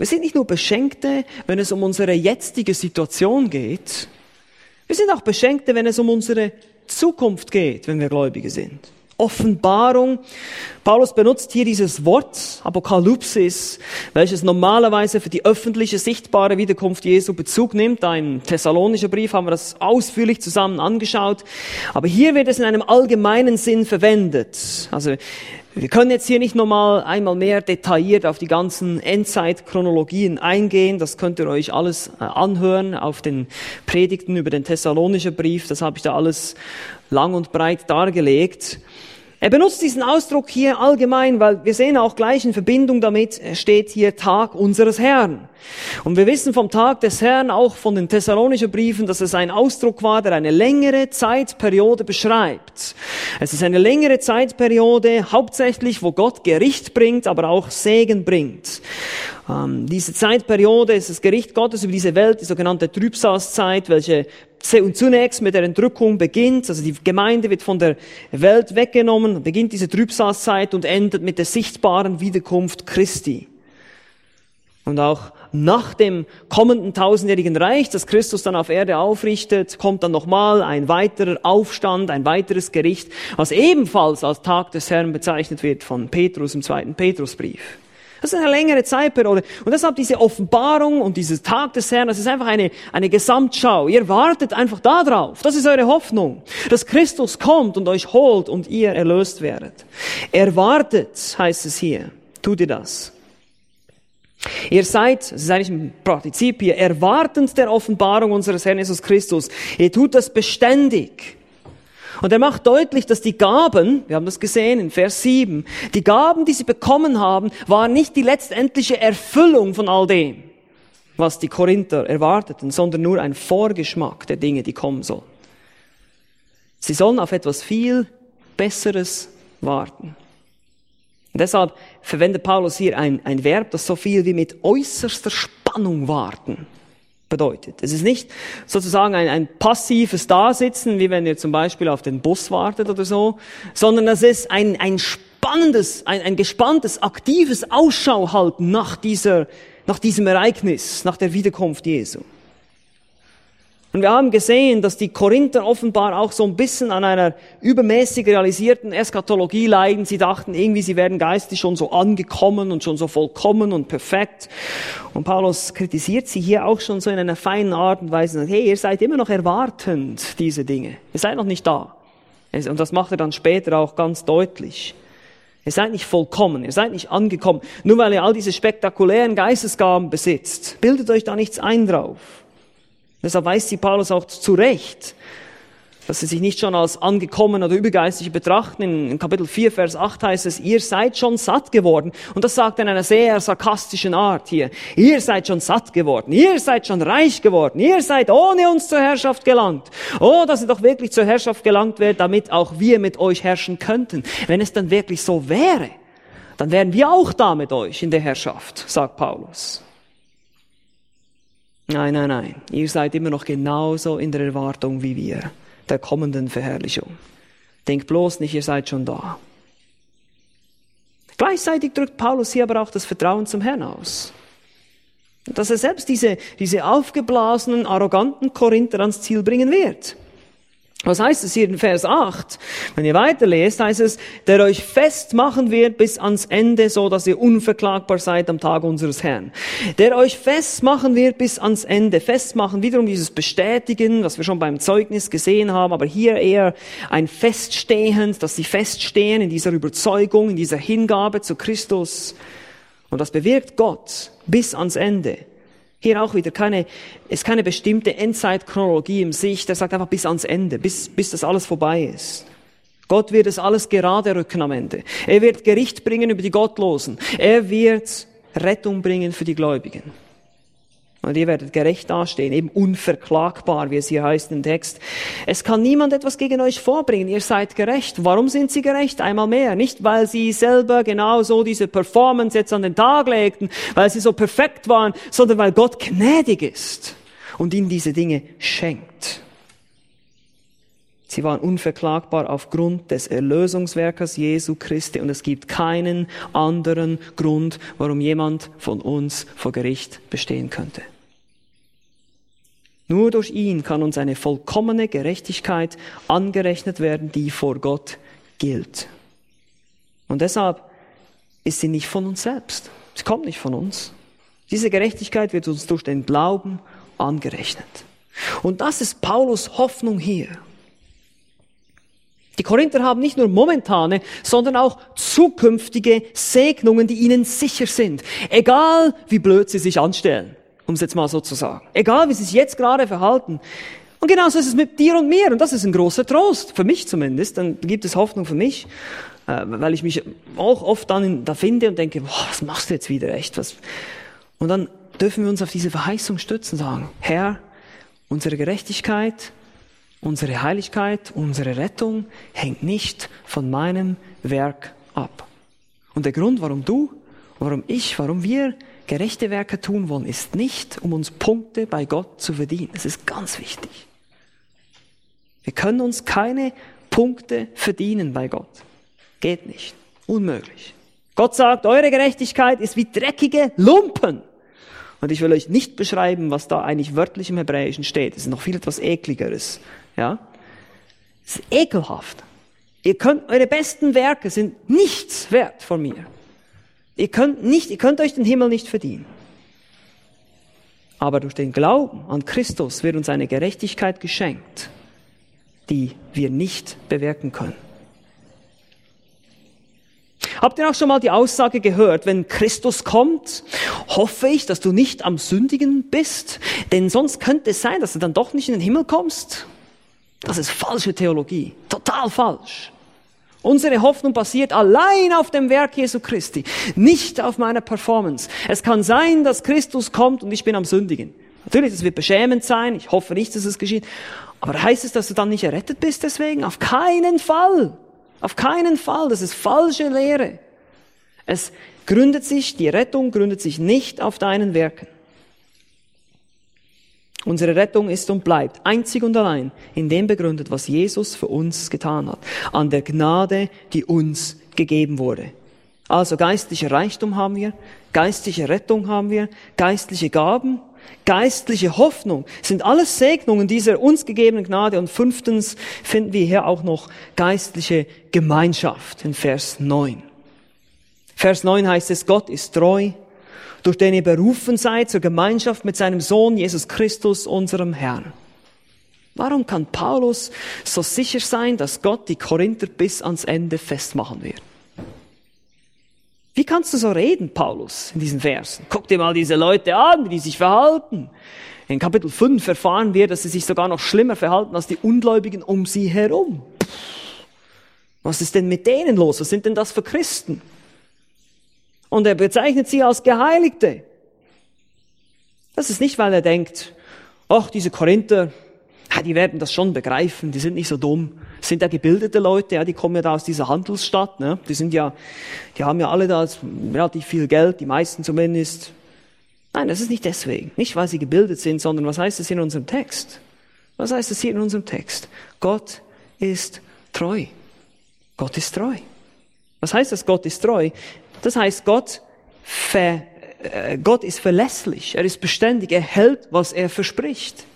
A: Wir sind nicht nur Beschenkte, wenn es um unsere jetzige Situation geht. Wir sind auch Beschenkte, wenn es um unsere Zukunft geht, wenn wir Gläubige sind. Offenbarung. Paulus benutzt hier dieses Wort, Apokalypsis, welches normalerweise für die öffentliche, sichtbare Wiederkunft Jesu Bezug nimmt. Da im Thessalonischen Brief haben wir das ausführlich zusammen angeschaut. Aber hier wird es in einem allgemeinen Sinn verwendet. Also, wir können jetzt hier nicht nochmal einmal mehr detailliert auf die ganzen Endzeitchronologien eingehen. Das könnt ihr euch alles anhören auf den Predigten über den Thessalonischen Brief. Das habe ich da alles lang und breit dargelegt. Er benutzt diesen Ausdruck hier allgemein, weil wir sehen auch gleich in Verbindung damit, steht hier Tag unseres Herrn. Und wir wissen vom Tag des Herrn auch von den Thessalonischen Briefen, dass es ein Ausdruck war, der eine längere Zeitperiode beschreibt. Es ist eine längere Zeitperiode, hauptsächlich, wo Gott Gericht bringt, aber auch Segen bringt. Ähm, diese Zeitperiode ist das Gericht Gottes über diese Welt, die sogenannte Trübsalzeit, welche zunächst mit der Entrückung beginnt. Also die Gemeinde wird von der Welt weggenommen, beginnt diese Trübsalzeit und endet mit der sichtbaren Wiederkunft Christi. Und auch nach dem kommenden tausendjährigen Reich, das Christus dann auf Erde aufrichtet, kommt dann nochmal ein weiterer Aufstand, ein weiteres Gericht, was ebenfalls als Tag des Herrn bezeichnet wird von Petrus im zweiten Petrusbrief. Das ist eine längere Zeitperiode. Und deshalb diese Offenbarung und dieses Tag des Herrn, das ist einfach eine, eine Gesamtschau. Ihr wartet einfach da drauf. Das ist eure Hoffnung. Dass Christus kommt und euch holt und ihr erlöst werdet. Erwartet, heißt es hier. Tut ihr das? Ihr seid, das ist eigentlich ein Partizip hier, erwartend der Offenbarung unseres Herrn Jesus Christus. Ihr tut das beständig. Und er macht deutlich, dass die Gaben, wir haben das gesehen in Vers sieben, die Gaben, die sie bekommen haben, waren nicht die letztendliche Erfüllung von all dem, was die Korinther erwarteten, sondern nur ein Vorgeschmack der Dinge, die kommen sollen. Sie sollen auf etwas viel Besseres warten. Und deshalb verwendet Paulus hier ein, ein Verb, das so viel wie mit äußerster Spannung warten bedeutet. Es ist nicht sozusagen ein, ein passives Dasitzen, wie wenn ihr zum Beispiel auf den Bus wartet oder so, sondern es ist ein, ein spannendes, ein, ein gespanntes, aktives Ausschau halten nach dieser, nach diesem Ereignis, nach der Wiederkunft Jesu. Und wir haben gesehen, dass die Korinther offenbar auch so ein bisschen an einer übermäßig realisierten Eschatologie leiden. Sie dachten irgendwie, sie wären geistig schon so angekommen und schon so vollkommen und perfekt. Und Paulus kritisiert sie hier auch schon so in einer feinen Art und Weise. Und sagt, hey, ihr seid immer noch erwartend, diese Dinge. Ihr seid noch nicht da. Und das macht er dann später auch ganz deutlich. Ihr seid nicht vollkommen, ihr seid nicht angekommen. Nur weil ihr all diese spektakulären Geistesgaben besitzt, bildet euch da nichts ein drauf. Deshalb weist sie Paulus auch zurecht, dass sie sich nicht schon als angekommen oder übergeistig betrachten. In Kapitel vier, Vers acht heißt es, ihr seid schon satt geworden. Und das sagt er in einer sehr sarkastischen Art hier. Ihr seid schon satt geworden. Ihr seid schon reich geworden. Ihr seid ohne uns zur Herrschaft gelangt. Oh, dass ihr doch wirklich zur Herrschaft gelangt werdet, damit auch wir mit euch herrschen könnten. Wenn es dann wirklich so wäre, dann wären wir auch da mit euch in der Herrschaft, sagt Paulus. Nein, nein, nein. Ihr seid immer noch genauso in der Erwartung wie wir, der kommenden Verherrlichung. Denkt bloß nicht, ihr seid schon da. Gleichzeitig drückt Paulus hier aber auch das Vertrauen zum Herrn aus. Dass er selbst diese, diese aufgeblasenen, arroganten Korinther ans Ziel bringen wird. Was heißt es hier in Vers acht? Wenn ihr weiterlest, heißt es, der euch festmachen wird bis ans Ende, so dass ihr unverklagbar seid am Tag unseres Herrn. Der euch festmachen wird bis ans Ende. Festmachen, wiederum dieses Bestätigen, was wir schon beim Zeugnis gesehen haben, aber hier eher ein Feststehen, dass sie feststehen in dieser Überzeugung, in dieser Hingabe zu Christus. Und das bewirkt Gott bis ans Ende. Hier auch wieder keine, ist keine bestimmte Endzeitchronologie im Sicht. Er sagt einfach bis ans Ende, bis, bis das alles vorbei ist. Gott wird es alles gerade rücken am Ende. Er wird Gericht bringen über die Gottlosen. Er wird Rettung bringen für die Gläubigen. Und ihr werdet gerecht dastehen, eben unverklagbar, wie es hier heißt im Text. Es kann niemand etwas gegen euch vorbringen, ihr seid gerecht. Warum sind sie gerecht? Einmal mehr. Nicht, weil sie selber genau so diese Performance jetzt an den Tag legten, weil sie so perfekt waren, sondern weil Gott gnädig ist und ihnen diese Dinge schenkt. Sie waren unverklagbar aufgrund des Erlösungswerkes Jesu Christi und es gibt keinen anderen Grund, warum jemand von uns vor Gericht bestehen könnte. Nur durch ihn kann uns eine vollkommene Gerechtigkeit angerechnet werden, die vor Gott gilt. Und deshalb ist sie nicht von uns selbst. Sie kommt nicht von uns. Diese Gerechtigkeit wird uns durch den Glauben angerechnet. Und das ist Paulus Hoffnung hier. Die Korinther haben nicht nur momentane, sondern auch zukünftige Segnungen, die ihnen sicher sind. Egal, wie blöd sie sich anstellen, um es jetzt mal so zu sagen. Egal, wie sie sich jetzt gerade verhalten. Und genauso ist es mit dir und mir. Und das ist ein großer Trost, für mich zumindest. Dann gibt es Hoffnung für mich, weil ich mich auch oft dann da finde und denke, boah, was machst du jetzt wieder echt? Was? Und dann dürfen wir uns auf diese Verheißung stützen und sagen, Herr, unsere Gerechtigkeit, unsere Heiligkeit, unsere Rettung hängt nicht von meinem Werk ab. Und der Grund, warum du, warum ich, warum wir gerechte Werke tun wollen, ist nicht, um uns Punkte bei Gott zu verdienen. Das ist ganz wichtig. Wir können uns keine Punkte verdienen bei Gott. Geht nicht. Unmöglich. Gott sagt, eure Gerechtigkeit ist wie dreckige Lumpen. Und ich will euch nicht beschreiben, was da eigentlich wörtlich im Hebräischen steht. Es ist noch viel etwas Ekligeres. Ja? Es ist ekelhaft. Ihr könnt, eure besten Werke sind nichts wert von mir. Ihr könnt nicht, ihr könnt euch den Himmel nicht verdienen. Aber durch den Glauben an Christus wird uns eine Gerechtigkeit geschenkt, die wir nicht bewirken können. Habt ihr auch schon mal die Aussage gehört, wenn Christus kommt, hoffe ich, dass du nicht am Sündigen bist, denn sonst könnte es sein, dass du dann doch nicht in den Himmel kommst? Das ist falsche Theologie, total falsch. Unsere Hoffnung basiert allein auf dem Werk Jesu Christi, nicht auf meiner Performance. Es kann sein, dass Christus kommt und ich bin am Sündigen. Natürlich, das wird beschämend sein, ich hoffe nicht, dass es geschieht. Aber heißt es, dass du dann nicht errettet bist deswegen? Auf keinen Fall. Auf keinen Fall. Das ist falsche Lehre. Es gründet sich, die Rettung gründet sich nicht auf deinen Werken. Unsere Rettung ist und bleibt einzig und allein in dem begründet, was Jesus für uns getan hat. An der Gnade, die uns gegeben wurde. Also geistlicher Reichtum haben wir, geistliche Rettung haben wir, geistliche Gaben, geistliche Hoffnung sind alles Segnungen dieser uns gegebenen Gnade. Und fünftens finden wir hier auch noch geistliche Gemeinschaft in Vers neun. Vers neun heißt es, Gott ist treu, durch den ihr berufen seid zur Gemeinschaft mit seinem Sohn Jesus Christus, unserem Herrn. Warum kann Paulus so sicher sein, dass Gott die Korinther bis ans Ende festmachen wird? Wie kannst du so reden, Paulus, in diesen Versen? Guck dir mal diese Leute an, wie die sich verhalten. In Kapitel fünf erfahren wir, dass sie sich sogar noch schlimmer verhalten als die Ungläubigen um sie herum. Was ist denn mit denen los? Was sind denn das für Christen? Und er bezeichnet sie als Geheiligte. Das ist nicht, weil er denkt, ach, diese Korinther, die werden das schon begreifen, die sind nicht so dumm. Das sind ja gebildete Leute, ja, die kommen ja da aus dieser Handelsstadt, ne? Die sind ja, die haben ja alle da relativ viel Geld, die meisten zumindest. Nein, das ist nicht deswegen. Nicht, weil sie gebildet sind, sondern was heißt es hier in unserem Text? Was heißt es hier in unserem Text? Gott ist treu. Gott ist treu. Was heißt das, Gott ist treu? Das heißt, Gott, ver, äh, Gott ist verlässlich, er ist beständig, er hält, was er verspricht.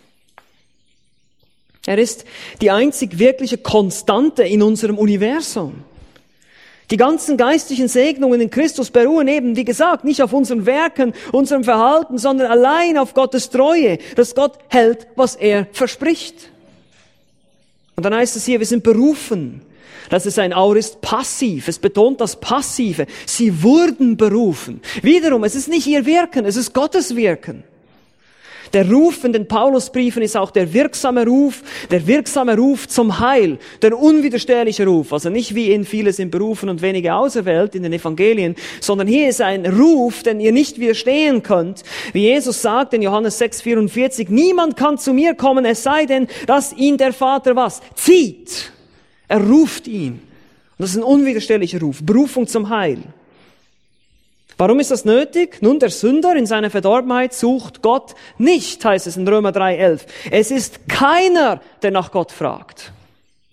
A: Er ist die einzig wirkliche Konstante in unserem Universum. Die ganzen geistlichen Segnungen in Christus beruhen eben, wie gesagt, nicht auf unseren Werken, unserem Verhalten, sondern allein auf Gottes Treue, dass Gott hält, was er verspricht. Und dann heißt es hier, wir sind berufen. Das ist ein Aorist passiv. Es betont das Passive. Sie wurden berufen. Wiederum, es ist nicht ihr Wirken, es ist Gottes Wirken. Der Ruf in den Paulusbriefen ist auch der wirksame Ruf, der wirksame Ruf zum Heil, der unwiderstehliche Ruf. Also nicht wie in viele sind berufen und wenige auserwählt in den Evangelien, sondern hier ist ein Ruf, den ihr nicht widerstehen könnt. Wie Jesus sagt in Johannes sechs vierundvierzig, niemand kann zu mir kommen, es sei denn, dass ihn der Vater was? Zieht. Er ruft ihn. Und das ist ein unwiderstehlicher Ruf, Berufung zum Heil. Warum ist das nötig? Nun, der Sünder in seiner Verdorbenheit sucht Gott nicht, heißt es in Römer drei elf. Es ist keiner, der nach Gott fragt.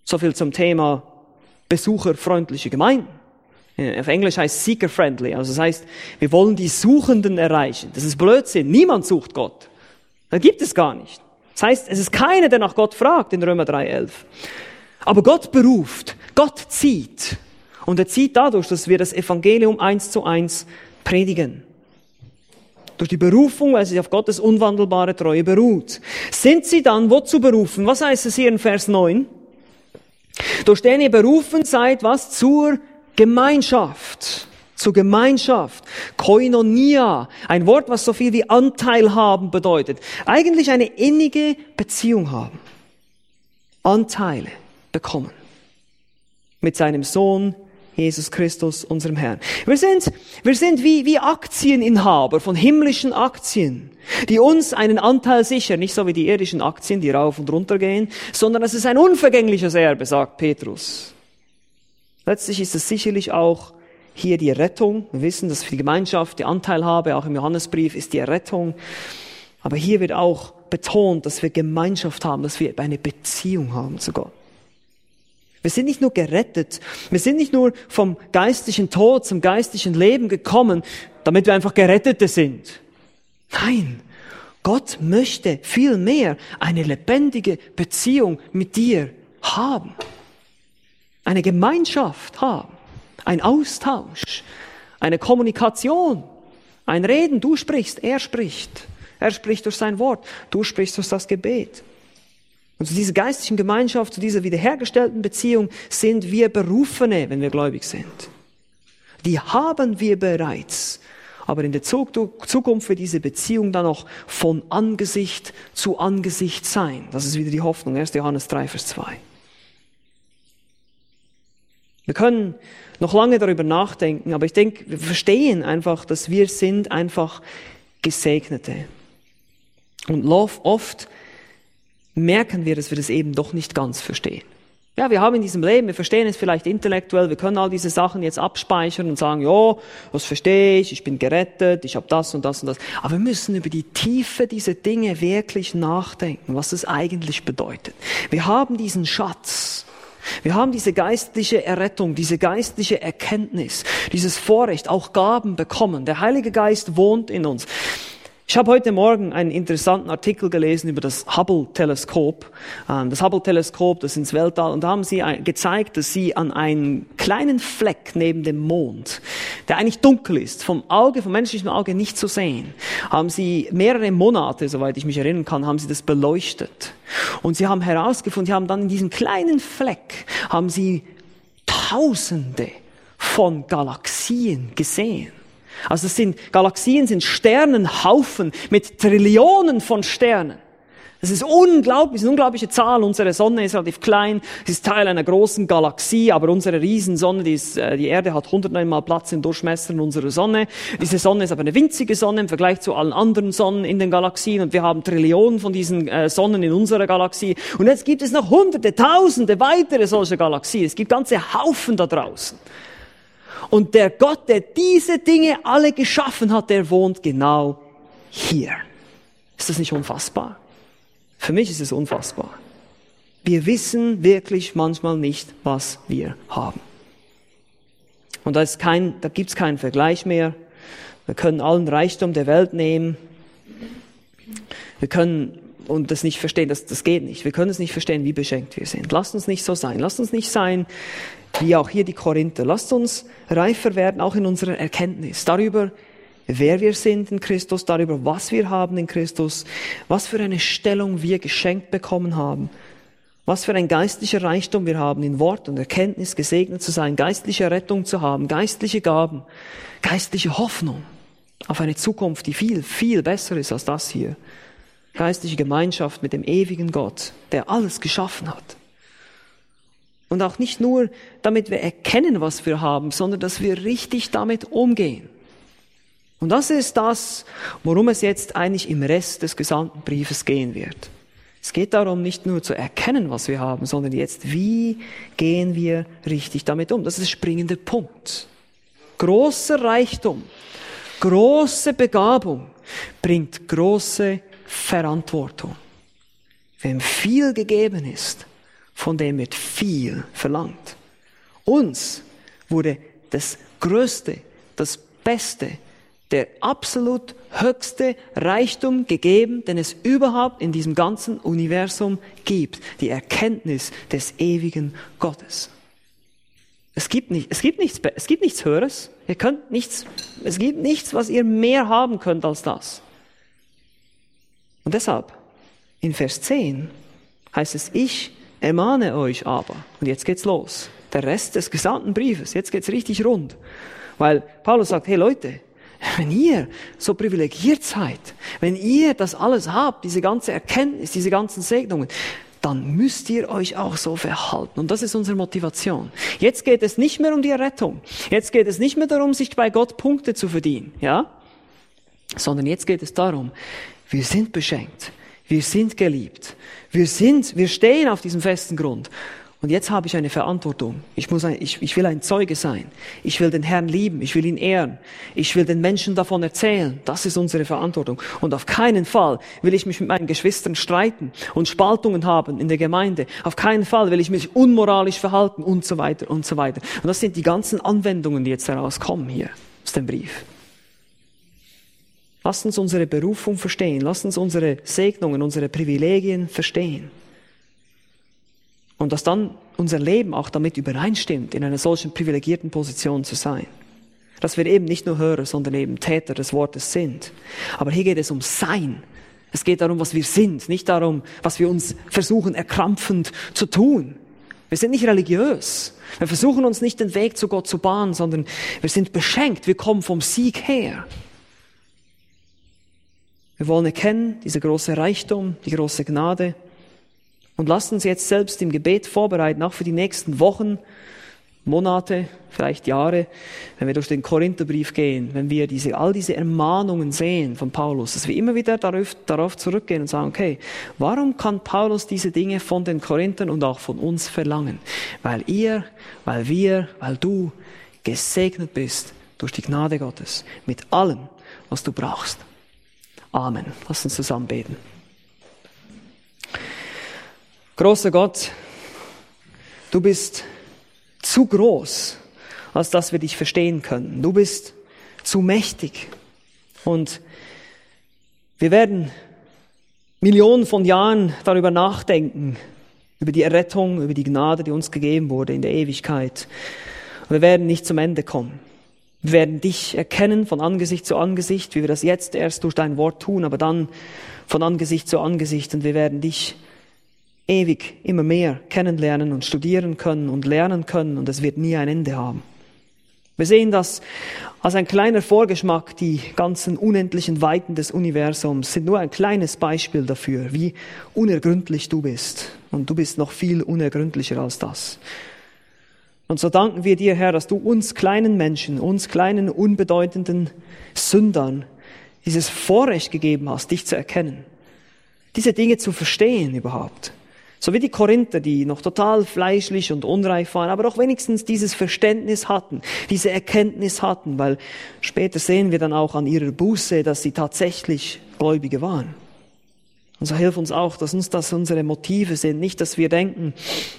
A: So viel zum Thema besucherfreundliche Gemeinden. Auf Englisch heißt seeker-friendly. Also das heißt, wir wollen die Suchenden erreichen. Das ist Blödsinn. Niemand sucht Gott. Das gibt es gar nicht. Das heißt, es ist keiner, der nach Gott fragt in Römer drei elf. Aber Gott beruft, Gott zieht. Und er zieht dadurch, dass wir das Evangelium eins zu eins predigen. Durch die Berufung, weil sie auf Gottes unwandelbare Treue beruht. Sind sie dann wozu berufen? Was heißt es hier in Vers neun? Durch den ihr berufen seid, was? Zur Gemeinschaft. Zur Gemeinschaft. Koinonia. Ein Wort, was so viel wie Anteil haben bedeutet. Eigentlich eine innige Beziehung haben. Anteile bekommen. Mit seinem Sohn Jesus Christus, unserem Herrn. Wir sind, wir sind wie, wie Aktieninhaber von himmlischen Aktien, die uns einen Anteil sichern, nicht so wie die irdischen Aktien, die rauf und runter gehen, sondern es ist ein unvergängliches Erbe, sagt Petrus. Letztlich ist es sicherlich auch hier die Rettung. Wir wissen, dass für die Gemeinschaft die Anteilhabe, auch im Johannesbrief, ist die Errettung. Aber hier wird auch betont, dass wir Gemeinschaft haben, dass wir eine Beziehung haben zu Gott. Wir sind nicht nur gerettet, wir sind nicht nur vom geistlichen Tod zum geistlichen Leben gekommen, damit wir einfach Gerettete sind. Nein, Gott möchte viel mehr eine lebendige Beziehung mit dir haben. Eine Gemeinschaft haben, ein Austausch, eine Kommunikation, ein Reden. Du sprichst, er spricht. Er spricht durch sein Wort, du sprichst durch das Gebet. Und zu dieser geistlichen Gemeinschaft, zu dieser wiederhergestellten Beziehung sind wir Berufene, wenn wir gläubig sind. Die haben wir bereits. Aber in der Zukunft wird diese Beziehung dann noch von Angesicht zu Angesicht sein. Das ist wieder die Hoffnung. erster Johannes drei, Vers zwei. Wir können noch lange darüber nachdenken, aber ich denke, wir verstehen einfach, dass wir sind einfach Gesegnete. Und oft merken wir, dass wir das eben doch nicht ganz verstehen. Ja, wir haben in diesem Leben, wir verstehen es vielleicht intellektuell, wir können all diese Sachen jetzt abspeichern und sagen, ja, das verstehe ich, ich bin gerettet, ich habe das und das und das. Aber wir müssen über die Tiefe dieser Dinge wirklich nachdenken, was das eigentlich bedeutet. Wir haben diesen Schatz. Wir haben diese geistliche Errettung, diese geistliche Erkenntnis, dieses Vorrecht, auch Gaben bekommen. Der Heilige Geist wohnt in uns. Ich habe heute Morgen einen interessanten Artikel gelesen über das Hubble-Teleskop. Das Hubble-Teleskop, das ins Weltall, und da haben sie gezeigt, dass sie an einen kleinen Fleck neben dem Mond, der eigentlich dunkel ist, vom Auge, vom menschlichen Auge nicht zu sehen, haben sie mehrere Monate, soweit ich mich erinnern kann, haben sie das beleuchtet. Und sie haben herausgefunden, sie haben dann in diesem kleinen Fleck, haben sie Tausende von Galaxien gesehen. Also das sind, Galaxien sind Sternenhaufen mit Trillionen von Sternen. Das ist unglaublich, das ist eine unglaubliche Zahl. Unsere Sonne ist relativ klein, sie ist Teil einer großen Galaxie, aber unsere Riesensonne, die, ist, die Erde hat hundertneun Mal Platz im Durchmesser in unserer Sonne. Diese Sonne ist aber eine winzige Sonne im Vergleich zu allen anderen Sonnen in den Galaxien, und wir haben Trillionen von diesen äh, Sonnen in unserer Galaxie. Und jetzt gibt es noch hunderte, tausende weitere solche Galaxien. Es gibt ganze Haufen da draußen. Und der Gott, der diese Dinge alle geschaffen hat, der wohnt genau hier. Ist das nicht unfassbar? Für mich ist es unfassbar. Wir wissen wirklich manchmal nicht, was wir haben. Und da ist kein, da gibt's keinen Vergleich mehr. Wir können allen Reichtum der Welt nehmen. Wir können und das nicht verstehen, das, das geht nicht. Wir können es nicht verstehen, wie beschenkt wir sind. Lasst uns nicht so sein. Lasst uns nicht sein, wie auch hier die Korinther. Lasst uns reifer werden, auch in unserer Erkenntnis darüber, wer wir sind in Christus, darüber, was wir haben in Christus, was für eine Stellung wir geschenkt bekommen haben, was für ein geistlicher Reichtum wir haben, in Wort und Erkenntnis gesegnet zu sein, geistliche Rettung zu haben, geistliche Gaben, geistliche Hoffnung auf eine Zukunft, die viel, viel besser ist als das hier. Geistliche Gemeinschaft mit dem ewigen Gott, der alles geschaffen hat. Und auch nicht nur, damit wir erkennen, was wir haben, sondern dass wir richtig damit umgehen. Und das ist das, worum es jetzt eigentlich im Rest des gesamten Briefes gehen wird. Es geht darum, nicht nur zu erkennen, was wir haben, sondern jetzt, wie gehen wir richtig damit um? Das ist der springende Punkt. Großer Reichtum, große Begabung bringt große Verantwortung. Wem viel gegeben ist, von dem wird viel verlangt. Uns wurde das Größte, das Beste, der absolut höchste Reichtum gegeben, den es überhaupt in diesem ganzen Universum gibt. Die Erkenntnis des ewigen Gottes. Es gibt nicht, es gibt nichts, es gibt nichts Höheres. Ihr könnt nichts, es gibt nichts, was ihr mehr haben könnt als das. Und deshalb, in Vers zehn heißt es, ich ermahne euch aber. Und jetzt geht's los. Der Rest des gesamten Briefes, jetzt geht's richtig rund. Weil Paulus sagt, hey Leute, wenn ihr so privilegiert seid, wenn ihr das alles habt, diese ganze Erkenntnis, diese ganzen Segnungen, dann müsst ihr euch auch so verhalten. Und das ist unsere Motivation. Jetzt geht es nicht mehr um die Errettung. Jetzt geht es nicht mehr darum, sich bei Gott Punkte zu verdienen, ja? Sondern jetzt geht es darum, wir sind beschenkt. Wir sind geliebt. Wir sind, wir stehen auf diesem festen Grund. Und jetzt habe ich eine Verantwortung. Ich muss ein, ich, ich will ein Zeuge sein. Ich will den Herrn lieben. Ich will ihn ehren. Ich will den Menschen davon erzählen. Das ist unsere Verantwortung. Und auf keinen Fall will ich mich mit meinen Geschwistern streiten und Spaltungen haben in der Gemeinde. Auf keinen Fall will ich mich unmoralisch verhalten und so weiter und so weiter. Und das sind die ganzen Anwendungen, die jetzt herauskommen hier aus dem Brief. Lasst uns unsere Berufung verstehen. Lasst uns unsere Segnungen, unsere Privilegien verstehen. Und dass dann unser Leben auch damit übereinstimmt, in einer solchen privilegierten Position zu sein. Dass wir eben nicht nur Hörer, sondern eben Täter des Wortes sind. Aber hier geht es um Sein. Es geht darum, was wir sind, nicht darum, was wir uns versuchen, erkrampfend zu tun. Wir sind nicht religiös. Wir versuchen uns nicht den Weg zu Gott zu bahnen, sondern wir sind beschenkt. Wir kommen vom Sieg her. Wir wollen erkennen, dieser große Reichtum, die große Gnade. Und lasst uns jetzt selbst im Gebet vorbereiten, auch für die nächsten Wochen, Monate, vielleicht Jahre, wenn wir durch den Korintherbrief gehen, wenn wir diese, all diese Ermahnungen sehen von Paulus, dass wir immer wieder darauf, darauf zurückgehen und sagen, okay, warum kann Paulus diese Dinge von den Korinthern und auch von uns verlangen? Weil ihr, weil wir, weil du gesegnet bist durch die Gnade Gottes mit allem, was du brauchst. Amen. Lass uns zusammen beten. Großer Gott, du bist zu groß, als dass wir dich verstehen können. Du bist zu mächtig. Und wir werden Millionen von Jahren darüber nachdenken, über die Errettung, über die Gnade, die uns gegeben wurde in der Ewigkeit. Und wir werden nicht zum Ende kommen. Wir werden dich erkennen von Angesicht zu Angesicht, wie wir das jetzt erst durch dein Wort tun, aber dann von Angesicht zu Angesicht. Und wir werden dich ewig immer mehr kennenlernen und studieren können und lernen können, und es wird nie ein Ende haben. Wir sehen das als ein kleiner Vorgeschmack. Die ganzen unendlichen Weiten des Universums sind nur ein kleines Beispiel dafür, wie unergründlich du bist. Und du bist noch viel unergründlicher als das. Und so danken wir dir, Herr, dass du uns kleinen Menschen, uns kleinen unbedeutenden Sündern dieses Vorrecht gegeben hast, dich zu erkennen. Diese Dinge zu verstehen überhaupt. So wie die Korinther, die noch total fleischlich und unreif waren, aber doch wenigstens dieses Verständnis hatten, diese Erkenntnis hatten, weil später sehen wir dann auch an ihrer Buße, dass sie tatsächlich Gläubige waren. Und so hilf uns auch, dass uns das unsere Motive sind, nicht, dass wir denken,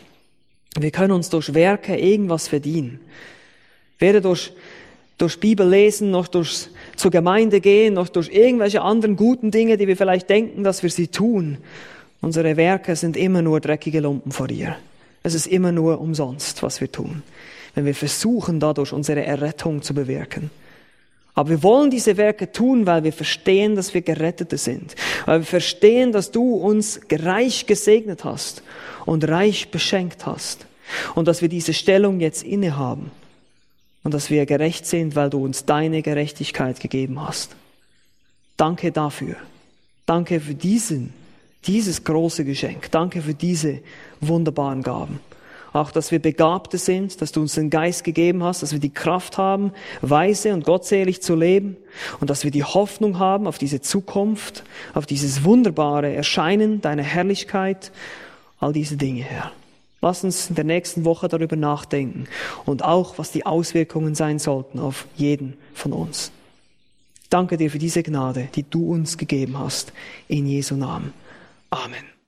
A: wir können uns durch Werke irgendwas verdienen. Weder durch, durch Bibel lesen, noch durch zur Gemeinde gehen, noch durch irgendwelche anderen guten Dinge, die wir vielleicht denken, dass wir sie tun. Unsere Werke sind immer nur dreckige Lumpen vor dir. Es ist immer nur umsonst, was wir tun, wenn wir versuchen, dadurch unsere Errettung zu bewirken. Aber wir wollen diese Werke tun, weil wir verstehen, dass wir Gerettete sind. Weil wir verstehen, dass du uns reich gesegnet hast und reich beschenkt hast. Und dass wir diese Stellung jetzt innehaben. Und dass wir gerecht sind, weil du uns deine Gerechtigkeit gegeben hast. Danke dafür. Danke für diesen Dieses große Geschenk. Danke für diese wunderbaren Gaben. Auch, dass wir Begabte sind, dass du uns den Geist gegeben hast, dass wir die Kraft haben, weise und gottselig zu leben und dass wir die Hoffnung haben auf diese Zukunft, auf dieses wunderbare Erscheinen deiner Herrlichkeit, all diese Dinge, Herr. Lass uns in der nächsten Woche darüber nachdenken und auch, was die Auswirkungen sein sollten auf jeden von uns. Danke dir für diese Gnade, die du uns gegeben hast, in Jesu Namen. Amen.